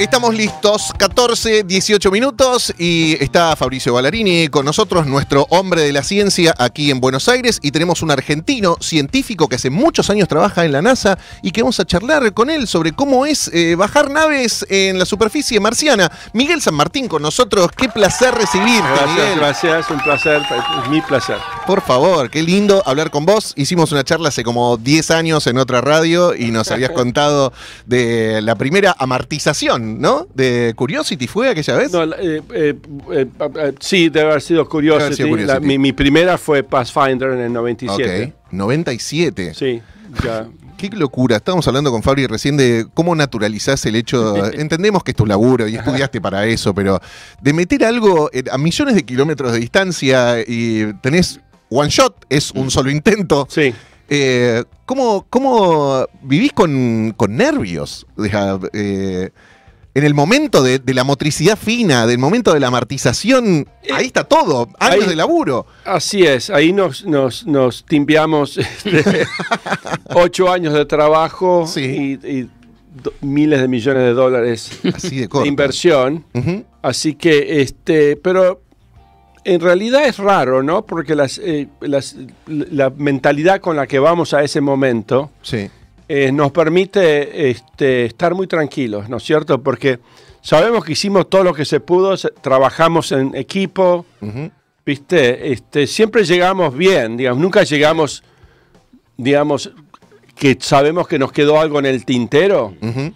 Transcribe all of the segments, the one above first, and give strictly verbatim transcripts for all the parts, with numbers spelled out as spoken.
Estamos listos, catorce, dieciocho minutos y está Fabricio Ballarini con nosotros, nuestro hombre de la ciencia aquí en Buenos Aires, y tenemos un argentino científico que hace muchos años trabaja en la NASA y que vamos a charlar con él sobre cómo es eh, bajar naves en la superficie marciana. Miguel San Martín con nosotros, qué placer recibirte, gracias, Miguel. Gracias, un placer, es mi placer. Por favor, qué lindo hablar con vos. Hicimos una charla hace como diez años en otra radio y nos habías contado de la primera amartización, ¿no? De Curiosity, ¿fue aquella vez? No, eh, eh, eh, eh, sí, debe haber sido Curiosity. Debe haber sido Curiosity. La, mi, mi primera fue Pathfinder en el noventa y siete. Ok, noventa y siete. Sí, ya. Qué locura. Estábamos hablando con Fabri recién de cómo naturalizás el hecho. Entendemos que es tu laburo y estudiaste para eso, pero de meter algo a millones de kilómetros de distancia y tenés one shot, es un solo intento. Sí. Eh, ¿cómo, ¿Cómo vivís con, con nervios? O sea, eh, en el momento de, de la motricidad fina, del momento de la amartización, ahí está todo, años ahí, de laburo. Así es, ahí nos, nos, nos timbiamos este, ocho años de trabajo, sí. y, y do, miles de millones de dólares así de, de inversión. Uh-huh. Así que, este, pero en realidad es raro, ¿no? Porque las, eh, las, la mentalidad con la que vamos a ese momento... Sí. Eh, nos permite este, estar muy tranquilos, ¿no es cierto? Porque sabemos que hicimos todo lo que se pudo, se, trabajamos en equipo, uh-huh. ¿viste? Este, siempre llegamos bien, digamos, nunca llegamos, digamos, que sabemos que nos quedó algo en el tintero. Uh-huh.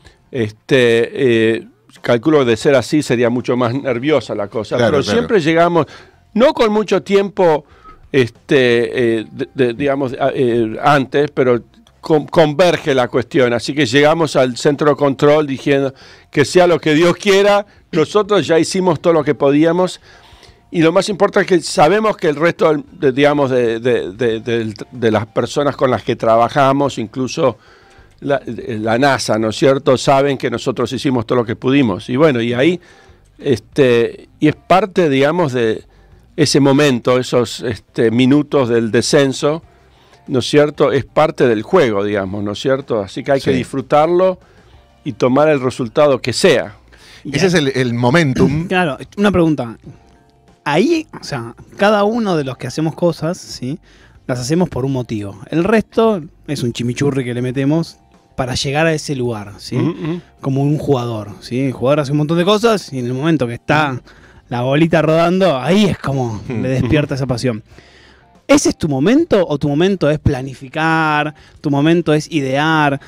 Este, eh, calculo de ser así sería mucho más nerviosa la cosa, claro, pero claro. siempre llegamos, no con mucho tiempo, este, eh, de, de, digamos, eh, antes, pero... converge la cuestión, así que llegamos al centro de control diciendo que sea lo que Dios quiera, nosotros ya hicimos todo lo que podíamos y lo más importante es que sabemos que el resto de, digamos, de, de, de, de, de las personas con las que trabajamos, incluso la, la NASA, ¿no es cierto?, saben que nosotros hicimos todo lo que pudimos y bueno, y ahí este, y es parte, digamos, de ese momento, esos este, minutos del descenso, ¿no es cierto? Es parte del juego, digamos, ¿no es cierto? Así que hay sí. que disfrutarlo y tomar el resultado que sea. Ese es el, el momentum. Claro, una pregunta. Ahí, o sea, cada uno de los que hacemos cosas, ¿sí? Las hacemos por un motivo. El resto es un chimichurri que le metemos para llegar a ese lugar, ¿sí? Uh-huh. Como un jugador, ¿sí? El jugador hace un montón de cosas y en el momento que está la bolita rodando, ahí es como uh-huh. le despierta esa pasión. ¿Ese es tu momento o tu momento es planificar, tu momento es idear?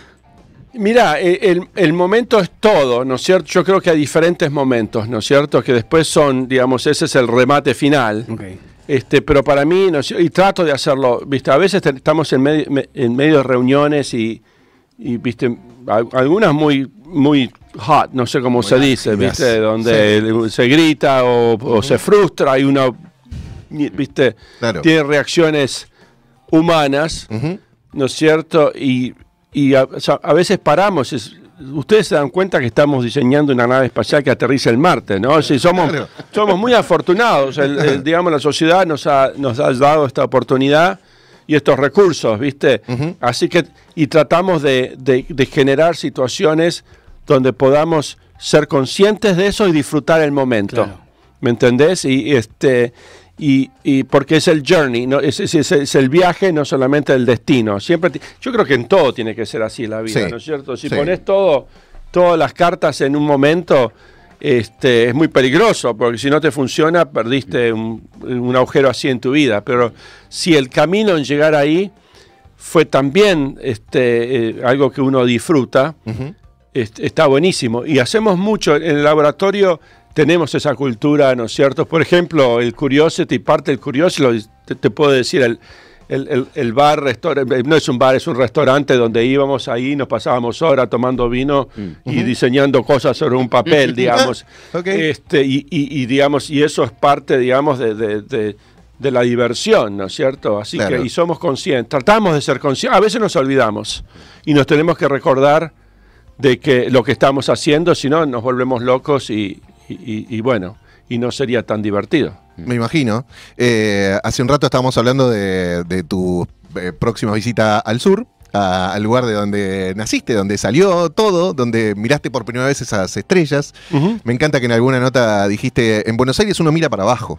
Mira, el, el momento es todo, ¿no es cierto? Yo creo que hay diferentes momentos, ¿no es cierto? Que después son, digamos, ese es el remate final. Okay. Este, pero para mí, ¿no? Y trato de hacerlo, ¿viste? A veces estamos en medio, en medio de reuniones y, y, ¿viste? Algunas muy, muy hot, no sé cómo muy se dice, ¿viste? Donde sí. se grita o, o uh-huh. se frustra, hay una... ¿viste? Claro. Tiene reacciones humanas, uh-huh. ¿no es cierto? Y, y a, o sea, a veces paramos. Es, ustedes se dan cuenta que estamos diseñando una nave espacial que aterriza en Marte, ¿no? Sí, somos, claro. somos muy afortunados. El, el, digamos, la sociedad nos ha, nos ha dado esta oportunidad y estos recursos, ¿viste? Uh-huh. Así que, y tratamos de, de, de generar situaciones donde podamos ser conscientes de eso y disfrutar el momento. Claro. ¿Me entendés? Y este... Y, y porque es el journey, ¿no? es, es, es, es el viaje, no solamente el destino. Siempre t- yo creo que en todo tiene que ser así la vida, sí, ¿no es cierto? Si sí. pones todo, todas las cartas en un momento, este, es muy peligroso, porque si no te funciona, perdiste un, un agujero así en tu vida. Pero si el camino en llegar ahí fue también este, eh, algo que uno disfruta, uh-huh. este, está buenísimo. Y hacemos mucho en el laboratorio. Tenemos esa cultura, ¿no es cierto? Por ejemplo, el Curiosity, parte del Curiosity, te, te puedo decir, el, el, el, el bar, restaurante, no es un bar, es un restaurante donde íbamos ahí, nos pasábamos horas tomando vino uh-huh. y diseñando cosas sobre un papel, digamos. Okay. Este, y, y, y, digamos, y eso es parte, digamos, de, de, de, de la diversión, ¿no es cierto? Así claro. que, y somos conscientes, tratamos de ser conscientes, a veces nos olvidamos y nos tenemos que recordar de que lo que estamos haciendo, si no, nos volvemos locos y... Y, y, y bueno, y no sería tan divertido. Me imagino. Eh, hace un rato estábamos hablando de, de tu eh, próxima visita al sur, a, al lugar de donde naciste, donde salió todo, donde miraste por primera vez esas estrellas. Uh-huh. Me encanta que en alguna nota dijiste, en Buenos Aires uno mira para abajo.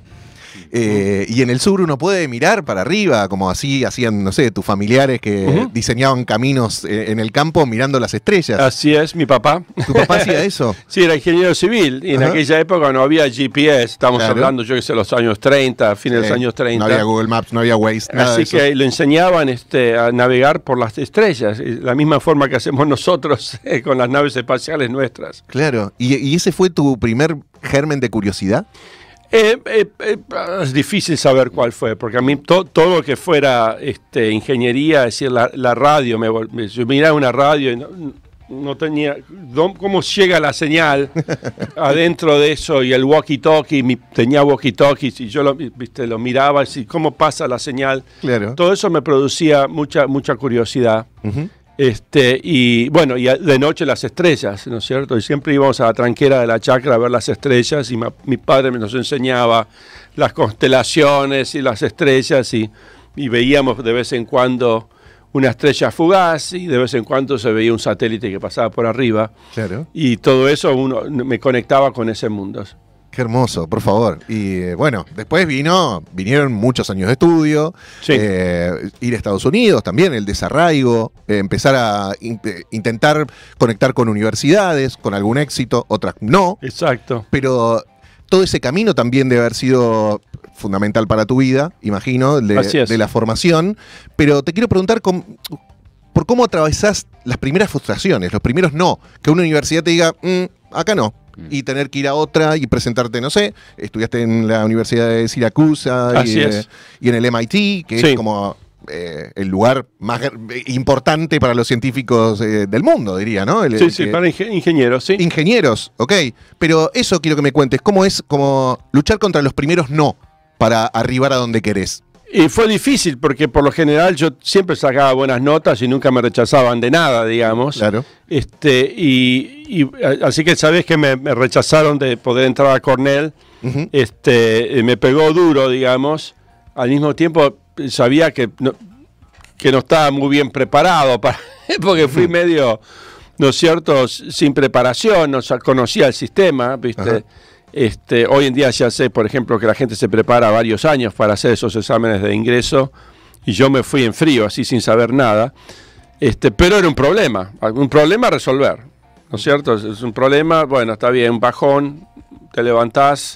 Eh, y en el sur uno puede mirar para arriba, como así hacían, no sé, tus familiares que uh-huh. diseñaban caminos eh, en el campo mirando las estrellas. Así es, mi papá. ¿Tu papá hacía eso? Sí, era ingeniero civil. Y en uh-huh. aquella época no había G P S. Estamos claro. hablando, yo que sé, los años treinta, fines sí. de los años treinta. No había Google Maps, no había Waze, nada Así de eso. que lo enseñaban este, a navegar por las estrellas. La misma forma que hacemos nosotros eh, con las naves espaciales nuestras. Claro. ¿Y, y ese fue tu primer germen de curiosidad? Eh, eh, eh, es difícil saber cuál fue, porque a mí to, todo lo que fuera este, ingeniería, es decir, la, la radio, me, me, yo miraba una radio y no, no tenía, cómo llega la señal adentro de eso, y el walkie-talkie, mi, tenía walkie-talkies y yo lo, viste, lo miraba, y cómo pasa la señal. Claro. Todo eso me producía mucha, mucha curiosidad. Uh-huh. Este, y bueno, y de noche las estrellas, ¿no es cierto? Y siempre íbamos a la tranquera de la chacra a ver las estrellas, y ma, mi padre nos enseñaba las constelaciones y las estrellas, y, y veíamos de vez en cuando una estrella fugaz, y de vez en cuando se veía un satélite que pasaba por arriba. Claro. Y todo eso uno, me conectaba con ese mundo. Qué hermoso, por favor. Y eh, bueno, después vino, vinieron muchos años de estudio, sí. eh, ir a Estados Unidos también, el desarraigo, eh, empezar a in intentar conectar con universidades, con algún éxito, otras no. Exacto. Pero todo ese camino también debe haber sido fundamental para tu vida, imagino, de, de la formación. Pero te quiero preguntar con, por cómo atravesás las primeras frustraciones, los primeros no, que una universidad te diga, mmm, acá no. Y tener que ir a otra y presentarte, no sé, estudiaste en la Universidad de Siracusa y, eh, y en el M I T, que sí. es como eh, el lugar más importante para los científicos eh, del mundo, diría, ¿no? El, sí, el sí, que, para ingen ingenieros, sí. Ingenieros, ok. Pero eso quiero que me cuentes, ¿cómo es como luchar contra los primeros no para arribar a donde querés? Y fue difícil porque por lo general yo siempre sacaba buenas notas y nunca me rechazaban de nada, digamos. Claro. Este, y, y así que sabés que me, me rechazaron de poder entrar a Cornell. Uh-huh. Este, me pegó duro, digamos. Al mismo tiempo sabía que no, que no estaba muy bien preparado para, porque fui uh-huh. medio, ¿no es cierto?, sin preparación, no conocía el sistema, ¿viste? Uh-huh. Este, hoy en día ya sé, por ejemplo, que la gente se prepara varios años para hacer esos exámenes de ingreso, y yo me fui en frío, así sin saber nada. Este, pero era un problema, un problema a resolver, ¿no es cierto? Es un problema, bueno, está bien, un bajón, te levantás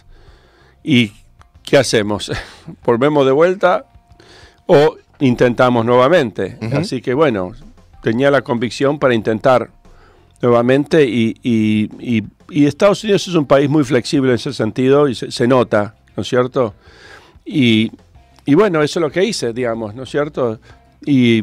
y ¿qué hacemos? ¿Volvemos de vuelta o intentamos nuevamente? Uh-huh. Así que bueno, tenía la convicción para intentar nuevamente y, y, y, y Estados Unidos es un país muy flexible en ese sentido y se, se nota, ¿no es cierto? Y, y bueno, eso es lo que hice, digamos, ¿no es cierto? Y,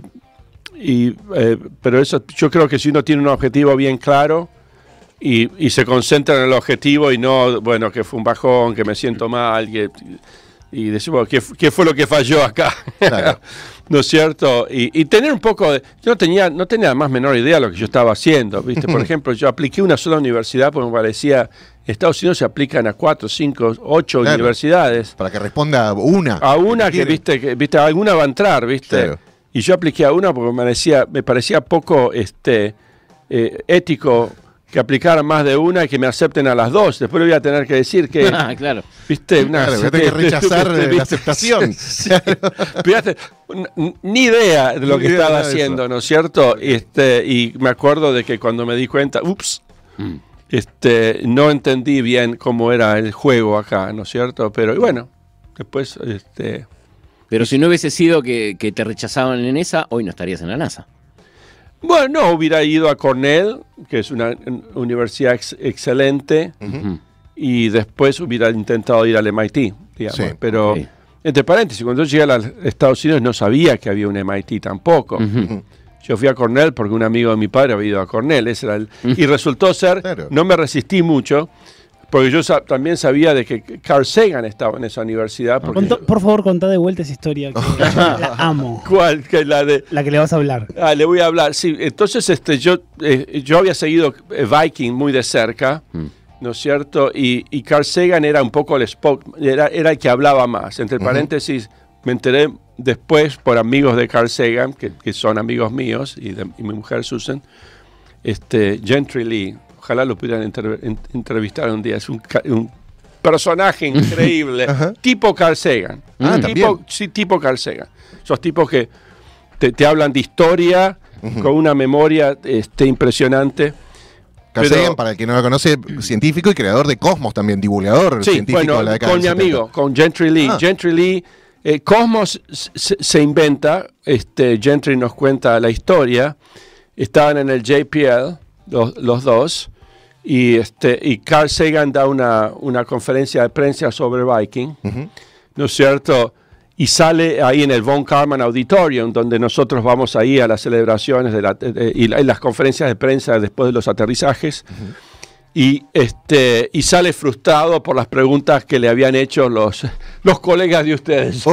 y eh, pero eso, yo creo que si uno tiene un objetivo bien claro y, y se concentra en el objetivo y no, bueno, que fue un bajón, que me siento mal, que, y decimos, ¿qué, ¿qué fue lo que falló acá? Claro. ¿No es cierto? Y, y tener un poco de... Yo no tenía, no tenía la más menor idea de lo que yo estaba haciendo, ¿viste? Por ejemplo, yo apliqué una sola universidad porque me parecía... En Estados Unidos se aplican a cuatro, cinco, ocho claro, universidades. Para que responda a una. A una que, que viste, que, viste, alguna va a entrar, ¿viste? Claro. Y yo apliqué a una porque me parecía, me parecía poco este, eh, ético que aplicaran más de una y que me acepten a las dos. Después le voy a tener que decir que... Ah, claro. ¿Viste? Una, claro, voy a tener que rechazar la aceptación. Fíjate, ni idea de lo que estaba haciendo, ¿no es cierto? Este, y me acuerdo de que cuando me di cuenta, ups, mm. este, no entendí bien cómo era el juego acá, ¿no es cierto? Pero bueno, después... Este, Pero si no hubiese sido que, que te rechazaban en esa, hoy no estarías en la NASA. Bueno, no, hubiera ido a Cornell, que es una universidad ex excelente, uh-huh. y después hubiera intentado ir al M I T, digamos. Sí, pero, okay. entre paréntesis, cuando yo llegué a los Estados Unidos no sabía que había un M I T tampoco. Uh-huh. Yo fui a Cornell porque un amigo de mi padre había ido a Cornell, ese era el, uh-huh. y resultó ser, claro. no me resistí mucho, porque yo sa también sabía de que Carl Sagan estaba en esa universidad. Porque Conto, por favor, contá de vuelta esa historia, que la amo. ¿Cuál? Que la, de... la que le vas a hablar. Ah, le voy a hablar, sí. Entonces este, yo, eh, yo había seguido Viking muy de cerca, mm. ¿no es cierto? Y, y Carl Sagan era un poco el spoke, era, era el que hablaba más. Entre uh-huh. paréntesis, me enteré después por amigos de Carl Sagan, que, que son amigos míos, y, de, y mi mujer Susan, este, Gentry Lee. Ojalá lo pudieran inter, entrevistar un día. Es un, un personaje increíble, tipo Carl Sagan. Ah, tipo, sí, tipo Carl Sagan. Esos tipos que te, te hablan de historia, uh-huh. con una memoria este, impresionante. Carl Sagan, para el que no lo conoce, científico y creador de Cosmos también, divulgador sí, científico bueno, de la década con mi del setenta. amigo, con Gentry Lee. Ah. Gentry Lee, eh, Cosmos se, se inventa, este, Gentry nos cuenta la historia, estaban en el J P L, los, los dos, y, este, y Carl Sagan da una, una conferencia de prensa sobre Viking, uh-huh. ¿no es cierto?, y sale ahí en el Von Karman Auditorium, donde nosotros vamos ahí a las celebraciones de la, de, y, la, y las conferencias de prensa después de los aterrizajes, uh-huh. y, este, y sale frustrado por las preguntas que le habían hecho los, los colegas de ustedes.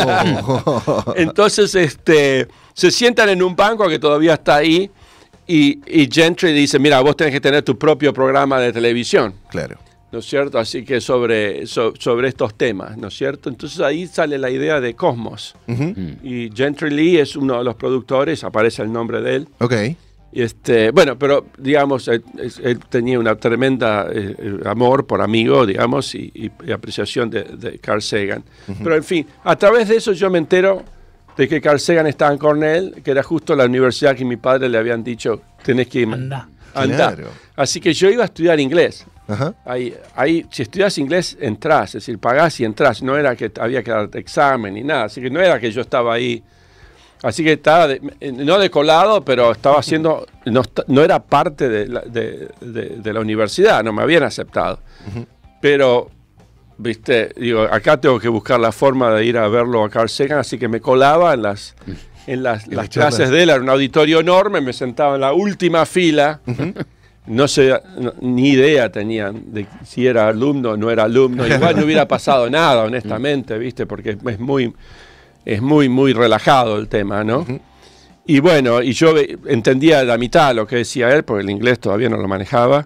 Oh. Entonces este, se sientan en un banco que todavía está ahí, y, y Gentry dice, mira, vos tenés que tener tu propio programa de televisión. Claro. ¿No es cierto? Así que sobre, so, sobre estos temas, ¿no es cierto? Entonces ahí sale la idea de Cosmos. Uh-huh. Y Gentry Lee es uno de los productores, aparece el nombre de él. Ok. Y este, bueno, pero digamos, él, él tenía una tremenda eh, amor por amigo, digamos, y, y, y apreciación de, de Carl Sagan. Uh-huh. Pero en fin, a través de eso yo me entero de que Carl Sagan estaba en Cornell, que era justo la universidad que mi padre le habían dicho, tenés que ir. Anda. Anda. Claro. Así que yo iba a estudiar inglés. Ajá. Ahí, ahí, si estudias inglés, entrás, es decir, pagás y entrás. No era que había que dar examen ni nada, así que no era que yo estaba ahí. Así que estaba, de, no de colado, pero estaba haciendo, no, no era parte de la, de, de, de la universidad, no me habían aceptado. Uh-huh. Pero, viste, digo, acá tengo que buscar la forma de ir a verlo a Carl Sagan, así que me colaba en las, en las, las clases de él, era un auditorio enorme, me sentaba en la última fila. Uh-huh. No sé, no, ni idea tenían de si era alumno o no era alumno. Igual no hubiera pasado nada, honestamente, ¿viste? Porque es muy, es muy, muy relajado el tema, ¿no? Uh-huh. Y bueno, y yo entendía la mitad lo que decía él, porque el inglés todavía no lo manejaba.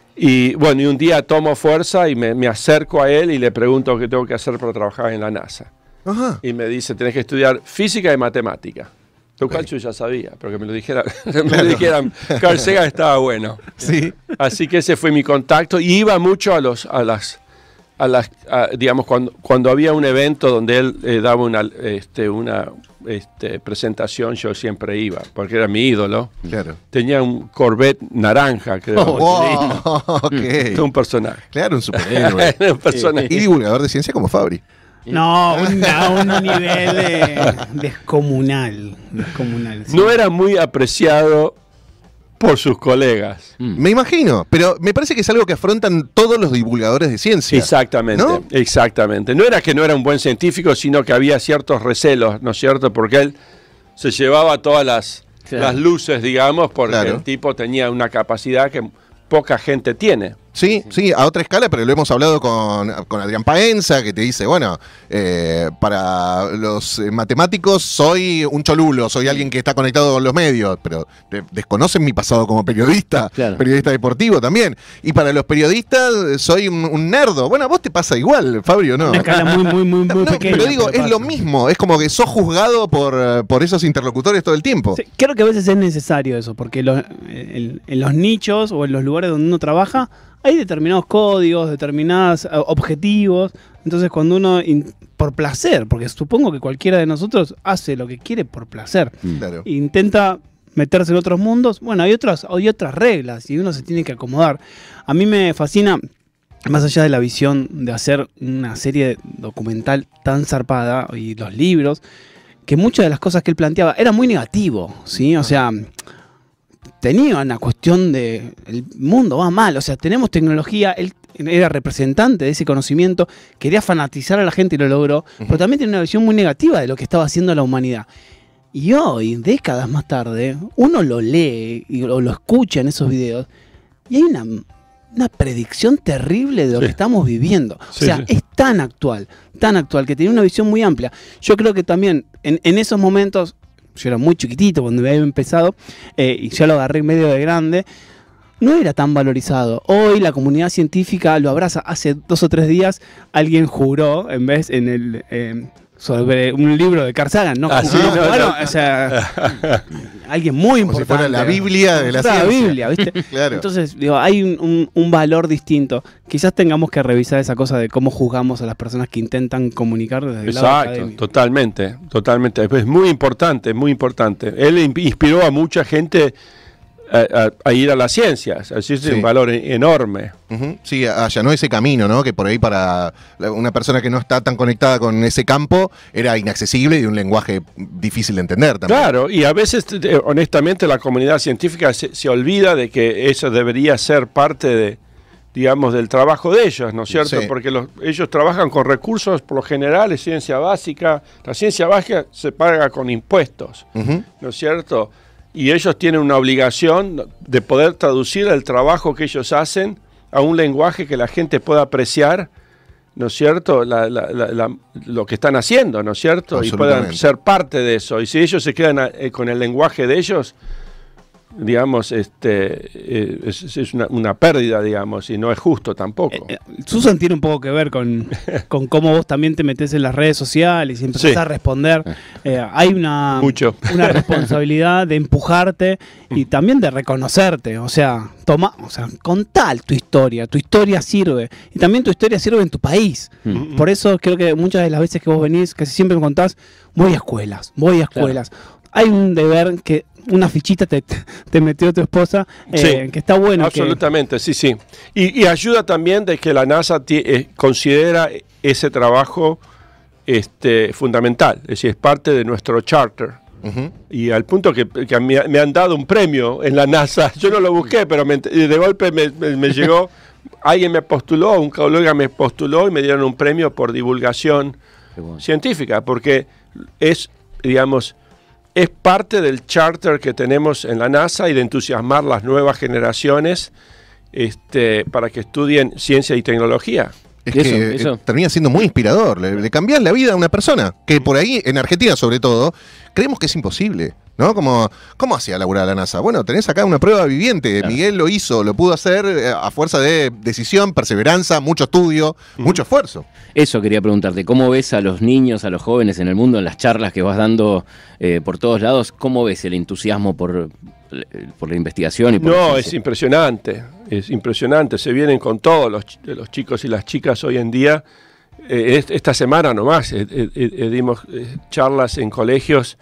Y bueno, y un día tomo fuerza y me, me acerco a él y le pregunto qué tengo que hacer para trabajar en la NASA. Uh-huh. Y me dice, tenés que estudiar física y matemática. Lo cual yo ya sabía, pero que me lo dijera, me lo dijeran, Carl Sagan estaba bueno. Sí. Así que ese fue mi contacto. Y iba mucho a los, a las, a las, a, digamos, cuando, cuando había un evento donde él eh, daba una, este, una este, presentación, yo siempre iba, porque era mi ídolo. Claro. Tenía un Corvette naranja, creo. Oh, wow. Okay. Un personaje. Claro, un superhéroe. un personaje. Y divulgador de ciencia como Fabri. No, un, a un nivel eh, descomunal. descomunal sí. No era muy apreciado por sus colegas. Mm. Me imagino, pero me parece que es algo que afrontan todos los divulgadores de ciencia. Exactamente, ¿no? Exactamente. No era que no era un buen científico, sino que había ciertos recelos, ¿no es cierto? Porque él se llevaba todas las, claro. las luces, digamos, porque claro. el tipo tenía una capacidad que poca gente tiene. Sí, sí, a otra escala, pero lo hemos hablado con, con Adrián Paenza, que te dice, bueno, eh, para los matemáticos soy un cholulo, soy alguien que está conectado con los medios, pero de, desconocen mi pasado como periodista, claro. periodista deportivo también. Y para los periodistas soy un, un nerdo. Bueno, a vos te pasa igual, Fabio, ¿no? Una escala muy, muy, muy, muy no, pequeña. Pero digo, es lo mismo, es como que sos juzgado por, por esos interlocutores todo el tiempo. Sí, creo que a veces es necesario eso, porque los, en, en los nichos o en los lugares donde uno trabaja, hay determinados códigos, determinados objetivos. Entonces cuando uno, in, por placer, porque supongo que cualquiera de nosotros hace lo que quiere por placer, claro. intenta meterse en otros mundos, bueno, hay otras, hay otras reglas y uno se tiene que acomodar. A mí me fascina, más allá de la visión de hacer una serie documental tan zarpada y los libros, que muchas de las cosas que él planteaba era muy negativo, ¿sí? O sea, tenía una cuestión de el mundo va mal, o sea, tenemos tecnología, él era representante de ese conocimiento, quería fanatizar a la gente y lo logró, uh-huh. pero también tenía una visión muy negativa de lo que estaba haciendo la humanidad. Y hoy, décadas más tarde, uno lo lee y lo, lo escucha en esos videos y hay una, una predicción terrible de lo sí. que estamos viviendo. O sí, sea, sí. es tan actual, tan actual, que tiene una visión muy amplia. Yo creo que también en, en esos momentos, yo era muy chiquitito cuando había empezado eh, y ya lo agarré medio de grande, no era tan valorizado. Hoy la comunidad científica lo abraza. Hace dos o tres días alguien juró, en vez en el... Eh, sobre un libro de Carl Sagan, ¿no? Ah, sí, no, no, bueno, no. o sea, alguien muy Como si importante. fuera la Biblia de la Como si fuera ciencia. Biblia, ¿viste? Claro. Entonces, digo, hay un, un- un valor distinto. Quizás tengamos que revisar esa cosa de cómo juzgamos a las personas que intentan comunicar desde el lado Exacto, académico. totalmente, totalmente. Es muy importante, muy importante. Él in- inspiró a mucha gente a, a- a ir a las ciencias, así es Sí. un valor e- enorme. Ujú. Sí, allanó ese camino, ¿no? Que por ahí para la- una persona que no está tan conectada con ese campo era inaccesible y de un lenguaje difícil de entender también. Claro, y a veces, eh, honestamente, la comunidad científica se, se olvida de que eso debería ser parte de, digamos, del trabajo de ellos, ¿no es cierto? Sí. Porque los- ellos trabajan con recursos, por lo general, es ciencia básica. La ciencia básica se paga con impuestos, Ujú. ¿no es cierto? Y ellos tienen una obligación de poder traducir el trabajo que ellos hacen a un lenguaje que la gente pueda apreciar, ¿no es cierto? La- la- la- la- lo que están haciendo, ¿no es cierto? Y puedan Absolutamente. ser parte de eso. Y si ellos se quedan eh, con el lenguaje de ellos, digamos, este, eh, es, es una, una pérdida, digamos, y no es justo tampoco. Eh, eh, Susan tiene un poco que ver con, con cómo vos también te metés en las redes sociales y empezás Sí. a responder. Eh, hay una, Mucho. una responsabilidad de empujarte y también de reconocerte. O sea, toma, o sea, contá tu historia. Tu historia sirve. Y también tu historia sirve en tu país. Mm. Por eso creo que muchas de las veces que vos venís, casi siempre me contás, voy a escuelas, voy a escuelas. Hay un deber que una fichita te, te metió tu esposa, eh, Sí, que está bueno. que- Absolutamente, sí, sí. Y, y ayuda también de que la NASA ti- eh, considera ese trabajo este, fundamental, es decir, es parte de nuestro charter. Ujú. Y al punto que, que me, me han dado un premio en la NASA, yo no lo busqué, pero me ent- de golpe me, me- me llegó, alguien me postuló, un colega me postuló y me dieron un premio por divulgación Qué bueno. científica, porque es, digamos, es parte del charter que tenemos en la NASA y de entusiasmar las nuevas generaciones este, para que estudien ciencia y tecnología. Es Eso, que eso. eh, termina siendo muy inspirador. Le, le cambias la vida a una persona que por ahí, en Argentina sobre todo, creemos que es imposible. ¿No? Como, ¿cómo hacía laburar la NASA? Bueno, tenés acá una prueba viviente. Claro. Miguel lo hizo, lo pudo hacer eh, a fuerza de decisión, perseverancia, mucho estudio, mucho esfuerzo. Eso quería preguntarte, ¿cómo ves a los niños, a los jóvenes en el mundo, en las charlas que vas dando eh, por todos lados? ¿Cómo ves el entusiasmo por, eh, por la investigación? Y por la No, ciencia? es impresionante, es impresionante. Se vienen con todos los, ch- los chicos y las chicas hoy en día. Eh, est- esta semana nomás eh, eh, eh, dimos eh, charlas en colegios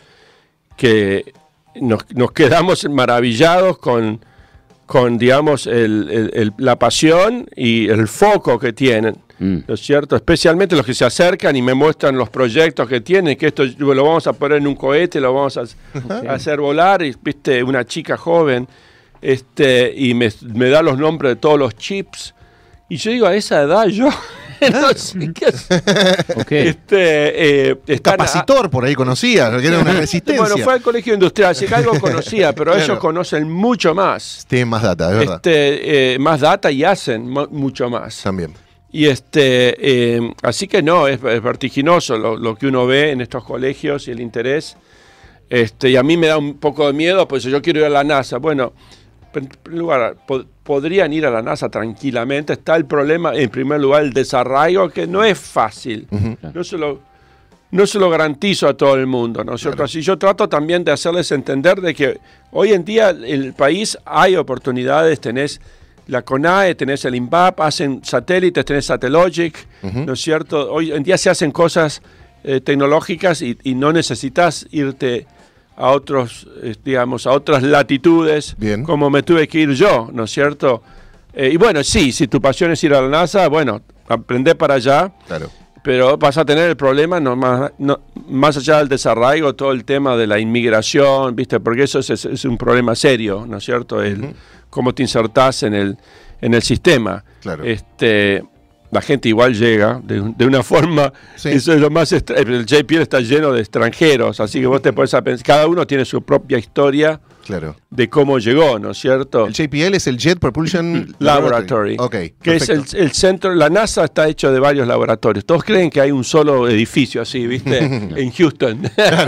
que nos, nos quedamos maravillados con, con digamos, el- el- el- la pasión y el foco que tienen. Mm. ¿No es cierto? Especialmente los que se acercan y me muestran los proyectos que tienen, que esto lo vamos a poner en un cohete, lo vamos a, a hacer volar, y viste, una chica joven, este, y me, me da los nombres de todos los chips, y yo digo, a esa edad yo no sé qué hacer. Ok. Este, eh, están a- Capacitor por ahí conocía, que era una resistencia. bueno, fue al colegio industrial, así que algo conocía, pero Claro. ellos conocen mucho más. Tienen más data, es verdad. Este, eh, más data y hacen mu- mucho más. También. Y este, eh, así que no, es, es vertiginoso lo, lo que uno ve en estos colegios y el interés. Este, y a mí me da un poco de miedo, pues yo quiero ir a la NASA. Bueno, en primer lugar, po- podrían ir a la NASA tranquilamente. Está el problema, en primer lugar, el desarraigo, que no es fácil. Ujú. No se lo, no se lo garantizo a todo el mundo, ¿no es cierto? Claro. Así yo trato también de hacerles entender de que hoy en día en el país hay oportunidades, tenés la CONAE, tenés el INVAP, hacen satélites, tenés Satellogic, Ujú. ¿no es cierto? Hoy en día se hacen cosas eh, tecnológicas y, y no necesitas irte a otros, eh, digamos, a otras latitudes, Bien. como me tuve que ir yo, ¿no es cierto? Eh, y bueno, sí, si tu pasión es ir a la NASA, bueno, aprende para allá, Claro. pero vas a tener el problema, no, más, no, más allá del desarraigo, todo el tema de la inmigración, ¿viste? Porque eso es, es- es un problema serio, ¿no es cierto? El, Ujú. Cómo te insertás en el, en el sistema. Claro. Este, la gente igual llega de, un- de una forma, Sí. eso es lo más, extra- el J P L está lleno de extranjeros, así que vos te podés a pensar, cada uno tiene su propia historia Claro. de cómo llegó, ¿no es cierto? El J P L es el Jet Propulsion Laboratory, Ok. que es el, perfecto. el centro, la NASA está hecho de varios laboratorios. Todos creen que hay un solo edificio así, ¿viste? En Houston.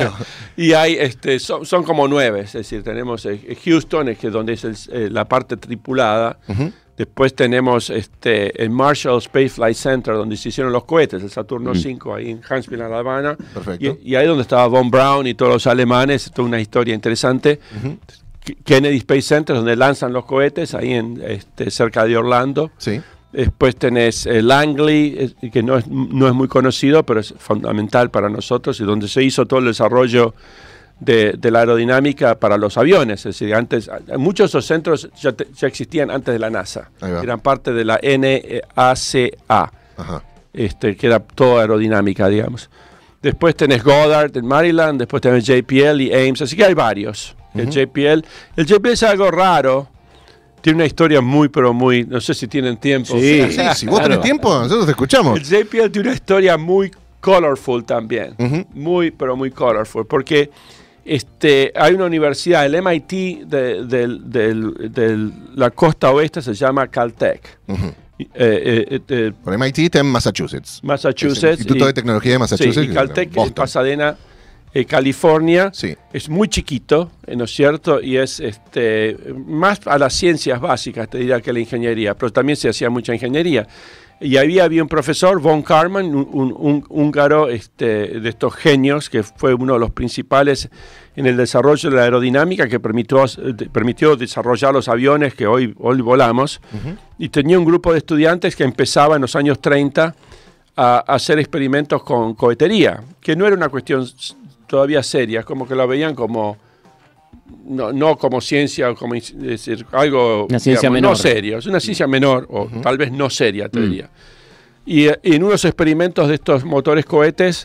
Y hay, este, son, son como nueve, es decir, tenemos eh, Houston, es que donde es el- eh, la parte tripulada, Ujú. Después tenemos este, el Marshall Space Flight Center, donde se hicieron los cohetes, el Saturno Mm. cinco, ahí en Huntsville, Alabama. Perfecto. Y, y ahí donde estaba Von Braun y todos los alemanes, toda una historia interesante. Ujú. K- Kennedy Space Center, donde lanzan los cohetes, ahí en, este, cerca de Orlando. Sí. Después tenés eh, Langley, eh, que no es, no es muy conocido, pero es fundamental para nosotros, y donde se hizo todo el desarrollo de, de la aerodinámica para los aviones. Es decir, antes, muchos de esos centros ya, te- ya existían antes de la NASA. Ahí va. Eran parte de la N A C A, Ajá. este, que era toda aerodinámica, digamos. Después tenés Goddard en Maryland, después tenés J P L y Ames, así que hay varios. El Ujú. J P L, el J P L es algo raro. Tiene una historia muy, pero muy, no sé si tienen tiempo. Sí, sí, si vos claro. tenés tiempo, nosotros te escuchamos. El J P L tiene una historia muy colorful también. Ujú. Muy, pero muy colorful. Porque este, hay una universidad, el M I T de, del- del- del- la costa oeste se llama Caltech. Ujú. Eh, eh, eh, Por M I T está en Massachusetts. Es Massachusetts. el Instituto y- de Tecnología de Massachusetts. sí, y que es Caltech en Boston. Pasadena, eh, California. Sí. Es muy chiquito, eh, ¿no es cierto? Y es este, más a las ciencias básicas, te diría, que la ingeniería, pero también se hacía mucha ingeniería. Y ahí había un profesor, Von Karman, un, un- un húngaro este, de estos genios, que fue uno de los principales en el desarrollo de la aerodinámica, que permitió, eh, permitió desarrollar los aviones que hoy, hoy volamos. Ujú. Y tenía un grupo de estudiantes que empezaba en los años treinta a, a hacer experimentos con cohetería, que no era una cuestión s- todavía seria, como que lo veían como, no, no como ciencia, como es decir, algo Una ciencia digamos, menor. no serio, es una ciencia menor, o tal vez no seria, te Mm. diría. Y eh, en unos experimentos de estos motores cohetes,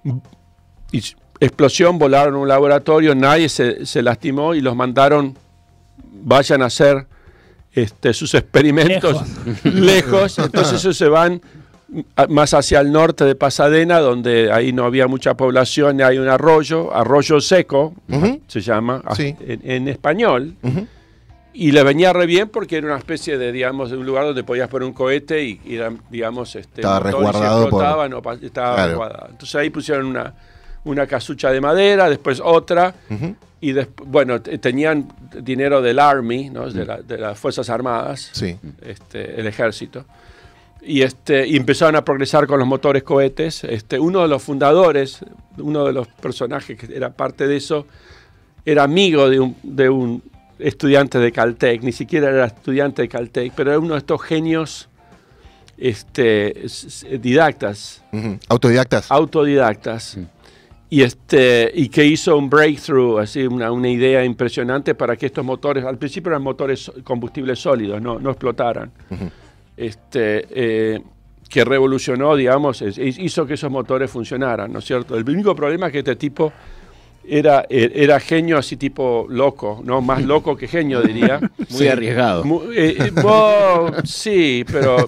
y s- explosión, volaron a un laboratorio, nadie se, se lastimó y los mandaron, vayan a hacer este, sus experimentos lejos. Entonces ellos se van a- más hacia el norte de Pasadena, donde ahí no había mucha población, hay un arroyo, arroyo seco, Ujú. se llama Sí. en, en español. Ujú. Y le venía re bien porque era una especie de, digamos, de un lugar donde podías poner un cohete y, y era, digamos, este, Estaba motor y se resguardado por- explotaba, no pa- estaba Claro. resguardado. Entonces ahí pusieron una, una casucha de madera, después otra, Ujú. y después, bueno, te- tenían dinero del Army, ¿no? de, la- de las Fuerzas Armadas, Sí. este, el ejército. Y, este, y empezaron a progresar con los motores cohetes. Este, uno de los fundadores, uno de los personajes que era parte de eso, era amigo de un, de un estudiante de Caltech, ni siquiera era estudiante de Caltech, pero era uno de estos genios este, s- s- didactas, Ujú. Autodidactas. autodidactas, y, este, y que hizo un breakthrough, así una, una idea impresionante para que estos motores, al principio eran motores combustibles sólidos, no, no explotaran. Ujú. este, eh, que revolucionó, digamos, es- es- hizo que esos motores funcionaran, ¿no es cierto? El único problema es que este tipo era, eh, era genio así tipo loco, ¿no? Más loco que genio, diría. Muy arriesgado. Mu- eh, eh, bo- sí, pero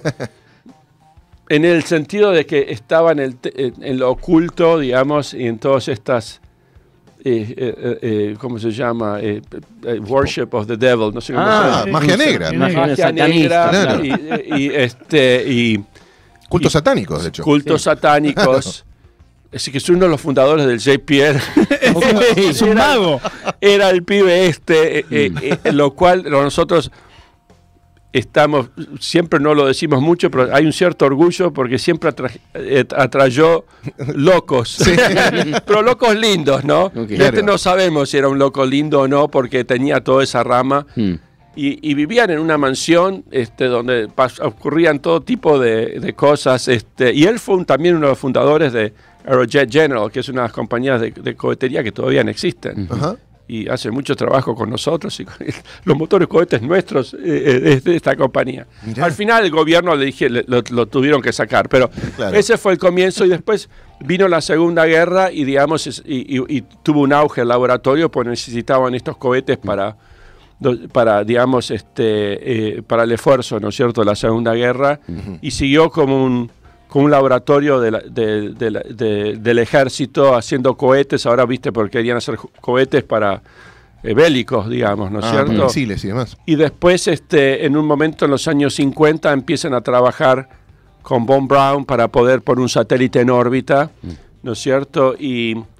en el sentido de que estaba en, el te- en- en lo oculto, digamos, y en todas estas, eh, eh, eh, ¿cómo se llama? Eh, eh, worship of the devil, no sé cómo Ah, se llama. magia negra. Sí. Magia Magia satanista. negra Claro. y, y- y, este, y Cultos satánicos, de hecho. cultos satánicos. Así que es uno de los fundadores del J P L. Es un mago. Era el pibe este, eh, eh, eh, lo cual nosotros estamos, siempre no lo decimos mucho, pero hay un cierto orgullo porque siempre atra- eh, atrayó locos, pero locos lindos, ¿no? Ok. Y Claro. este no sabemos si era un loco lindo o no porque tenía toda esa rama. Mm. Y, y vivían en una mansión este, donde pas- ocurrían todo tipo de, de cosas. Este, y él fue un- también uno de los fundadores de Aerojet General, que es una de las compañías de, de cohetería que todavía no existen. Ajá. Y hace mucho trabajo con nosotros y con los motores cohetes nuestros eh, eh, es de esta compañía. Mirá. Al final el gobierno le dije, le- lo, lo tuvieron que sacar, pero Claro. ese fue el comienzo y después vino la Segunda Guerra y digamos es- y, y- y tuvo un auge el laboratorio porque necesitaban estos cohetes para, do- para digamos este eh, para el esfuerzo, ¿no es cierto?, de la Segunda Guerra y siguió como un como un laboratorio de la- de- de la- de- del ejército haciendo cohetes. Ahora, viste, porque querían hacer jo- cohetes para eh, bélicos, digamos, ¿no es Ah, cierto? para misiles y demás. Y después, este, en un momento en los años cincuenta, empiezan a trabajar con Von Braun para poder poner un satélite en órbita, ¿no es cierto? Y,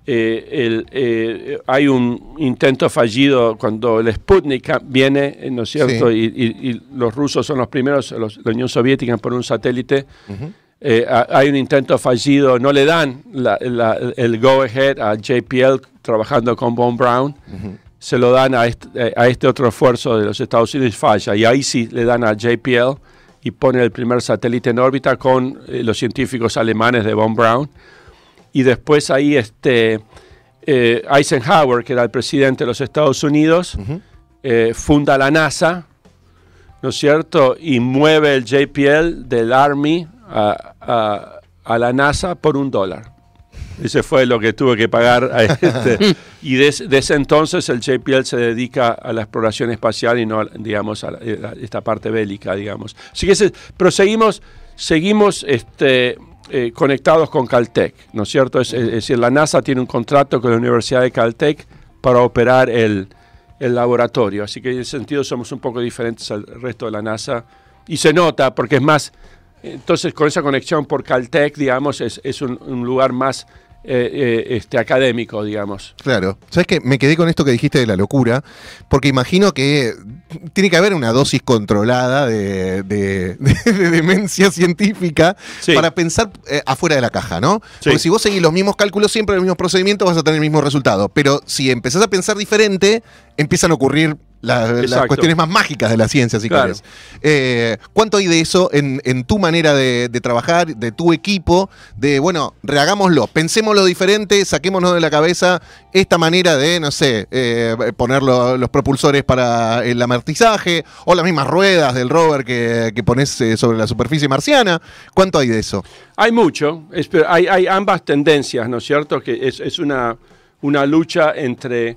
Eh, el, eh, hay un intento fallido cuando el Sputnik viene, ¿no es cierto? Sí. Y, y, y los rusos son los primeros, los, la Unión Soviética por un satélite. Uh-huh. eh, hay un intento fallido, no le dan la, la, el go-ahead a J P L trabajando con Von Braun. Uh-huh. Se lo dan a este, a este otro esfuerzo de los Estados Unidos y falla. Y ahí sí le dan a J P L y pone el primer satélite en órbita con eh, los científicos alemanes de Von Braun. Y después ahí este, eh, Eisenhower, que era el presidente de los Estados Unidos, uh-huh. eh, funda la NASA, ¿no es cierto? Y mueve el J P L del Army a, a, a la NASA por un dólar. Ese fue lo que tuvo que pagar. A este. Y desde de ese entonces el J P L se dedica a la exploración espacial y no, digamos, a, la, a esta parte bélica, digamos. Así que ese, pero seguimos, seguimos este, eh, conectados con Caltech, ¿no es cierto? Es, es decir, la NASA tiene un contrato con la Universidad de Caltech para operar el, el laboratorio. Así que en ese sentido somos un poco diferentes al resto de la NASA. Y se nota porque es más... Entonces, con esa conexión por Caltech, digamos, es, es un, un lugar más eh, eh, este, académico, digamos. Claro. ¿Sabes qué? Me quedé con esto que dijiste de la locura, porque imagino que tiene que haber una dosis controlada de, de, de, de demencia científica sí. para pensar eh, afuera de la caja, ¿no? Sí. Porque si vos seguís los mismos cálculos, siempre los mismos procedimientos, vas a tener el mismo resultado. Pero si empezás a pensar diferente, empiezan a ocurrir La, las cuestiones más mágicas de la ciencia, si claro. querés. Eh, ¿Cuánto hay de eso en, en tu manera de, de trabajar, de tu equipo? De, bueno, rehagámoslo, pensémoslo diferente, saquémonos de la cabeza esta manera de, no sé, eh, poner lo, los propulsores para el amortizaje o las mismas ruedas del rover que, que pones eh, sobre la superficie marciana. ¿Cuánto hay de eso? Hay mucho. Es, hay, hay ambas tendencias, ¿no es cierto? Que es, es una, una lucha entre...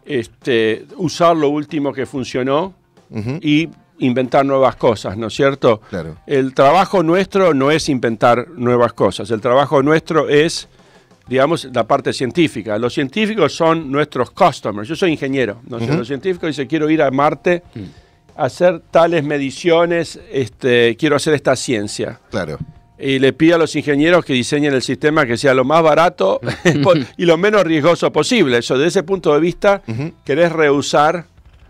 Este, usar lo último que funcionó uh-huh. y inventar nuevas cosas, ¿no es cierto? Claro. El trabajo nuestro no es inventar nuevas cosas, el trabajo nuestro es, digamos, la parte científica. Los científicos son nuestros customers. Yo soy ingeniero, ¿no? Uh-huh. Los científicos dicen, quiero ir a Marte a hacer tales mediciones, este, quiero hacer esta ciencia. Claro. Y le pido a los ingenieros que diseñen el sistema que sea lo más barato y lo menos riesgoso posible. Eso, desde ese punto de vista, uh-huh. querés reusar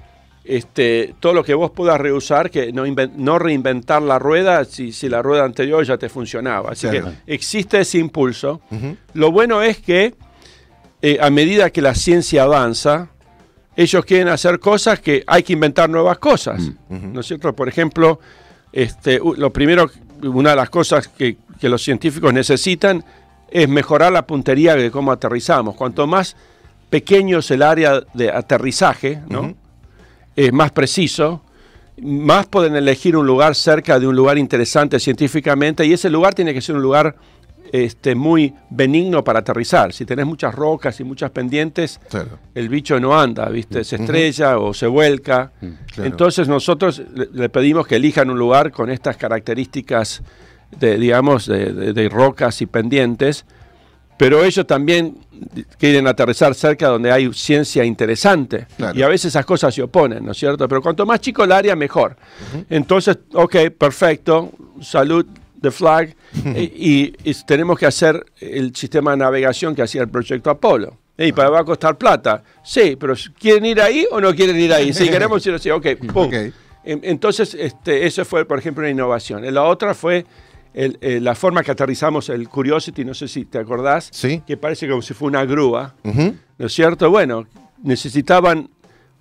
este, todo lo que vos puedas reusar, que no, inven- no reinventar la rueda si, si la rueda anterior ya te funcionaba. Así claro. que existe ese impulso. Uh-huh. Lo bueno es que eh, a medida que la ciencia avanza, ellos quieren hacer cosas que hay que inventar nuevas cosas. Uh-huh. ¿No es cierto? Por ejemplo, este, lo primero... Una de las cosas que, que los científicos necesitan es mejorar la puntería de cómo aterrizamos. Cuanto más pequeño es el área de aterrizaje, ¿no? Uh-huh. es más preciso, más pueden elegir un lugar cerca de un lugar interesante científicamente, y ese lugar tiene que ser un lugar este, muy benigno para aterrizar. Si tenés muchas rocas y muchas pendientes, claro. el bicho no anda, ¿viste? Se estrella uh-huh. o se vuelca. Uh-huh. Claro. Entonces nosotros le, le pedimos que elijan un lugar con estas características de, digamos, de, de, de rocas y pendientes, pero ellos también quieren aterrizar cerca donde hay ciencia interesante. Claro. Y a veces esas cosas se oponen, ¿no es cierto? Pero cuanto más chico el área, mejor. Uh-huh. Entonces, ok, perfecto, salud. The flag, y, y tenemos que hacer el sistema de navegación que hacía el proyecto Apolo. Y para va a costar plata. Sí, pero ¿quieren ir ahí o no quieren ir ahí? Sí, queremos ir así. Ok, pum. Okay. Entonces, este, eso fue, por ejemplo, una innovación. La otra fue el, el, la forma que aterrizamos el Curiosity, no sé si te acordás, ¿sí? que parece como si fuera una grúa. Uh-huh. ¿No es cierto? Bueno, necesitaban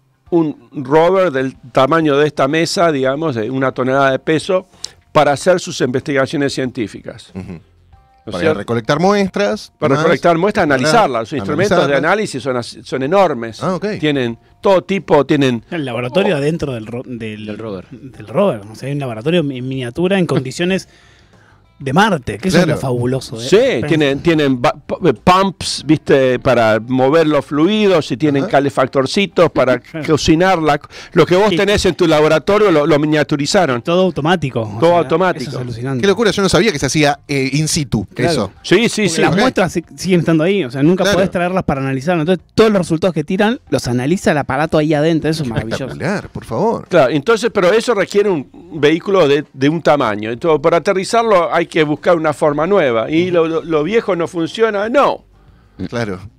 un rover del tamaño de esta mesa, digamos, de una tonelada de peso, para hacer sus investigaciones científicas. Uh-huh. ¿No para recolectar muestras. Para más, recolectar muestras, analizarlas. Los instrumentos analizarlas. de análisis son, son enormes. Ah, okay. Tienen todo tipo, tienen... El laboratorio oh, adentro del, ro- del, del rover. Del rover. O sea, hay un laboratorio en miniatura en condiciones de Marte, que claro. eso es lo fabuloso. ¿eh? Sí, tienen, tienen pumps, viste, para mover los fluidos, y tienen uh-huh. calefactorcitos para cocinar. La, lo que vos tenés en tu laboratorio lo, lo miniaturizaron. Todo automático. Todo sea, automático. Eso es alucinante. Qué locura, yo no sabía que se hacía eh, in situ, claro. eso. Sí, sí, sí. Las okay. muestras siguen estando ahí, o sea, nunca claro. podés traerlas para analizarlas. Entonces, todos los resultados que tiran, los analiza el aparato ahí adentro, eso es maravilloso. Claro, por favor. Claro, entonces, pero eso requiere un vehículo de, de un tamaño. Entonces, para aterrizarlo hay que buscar una forma nueva, y lo, lo, lo viejo no funciona, no. Claro.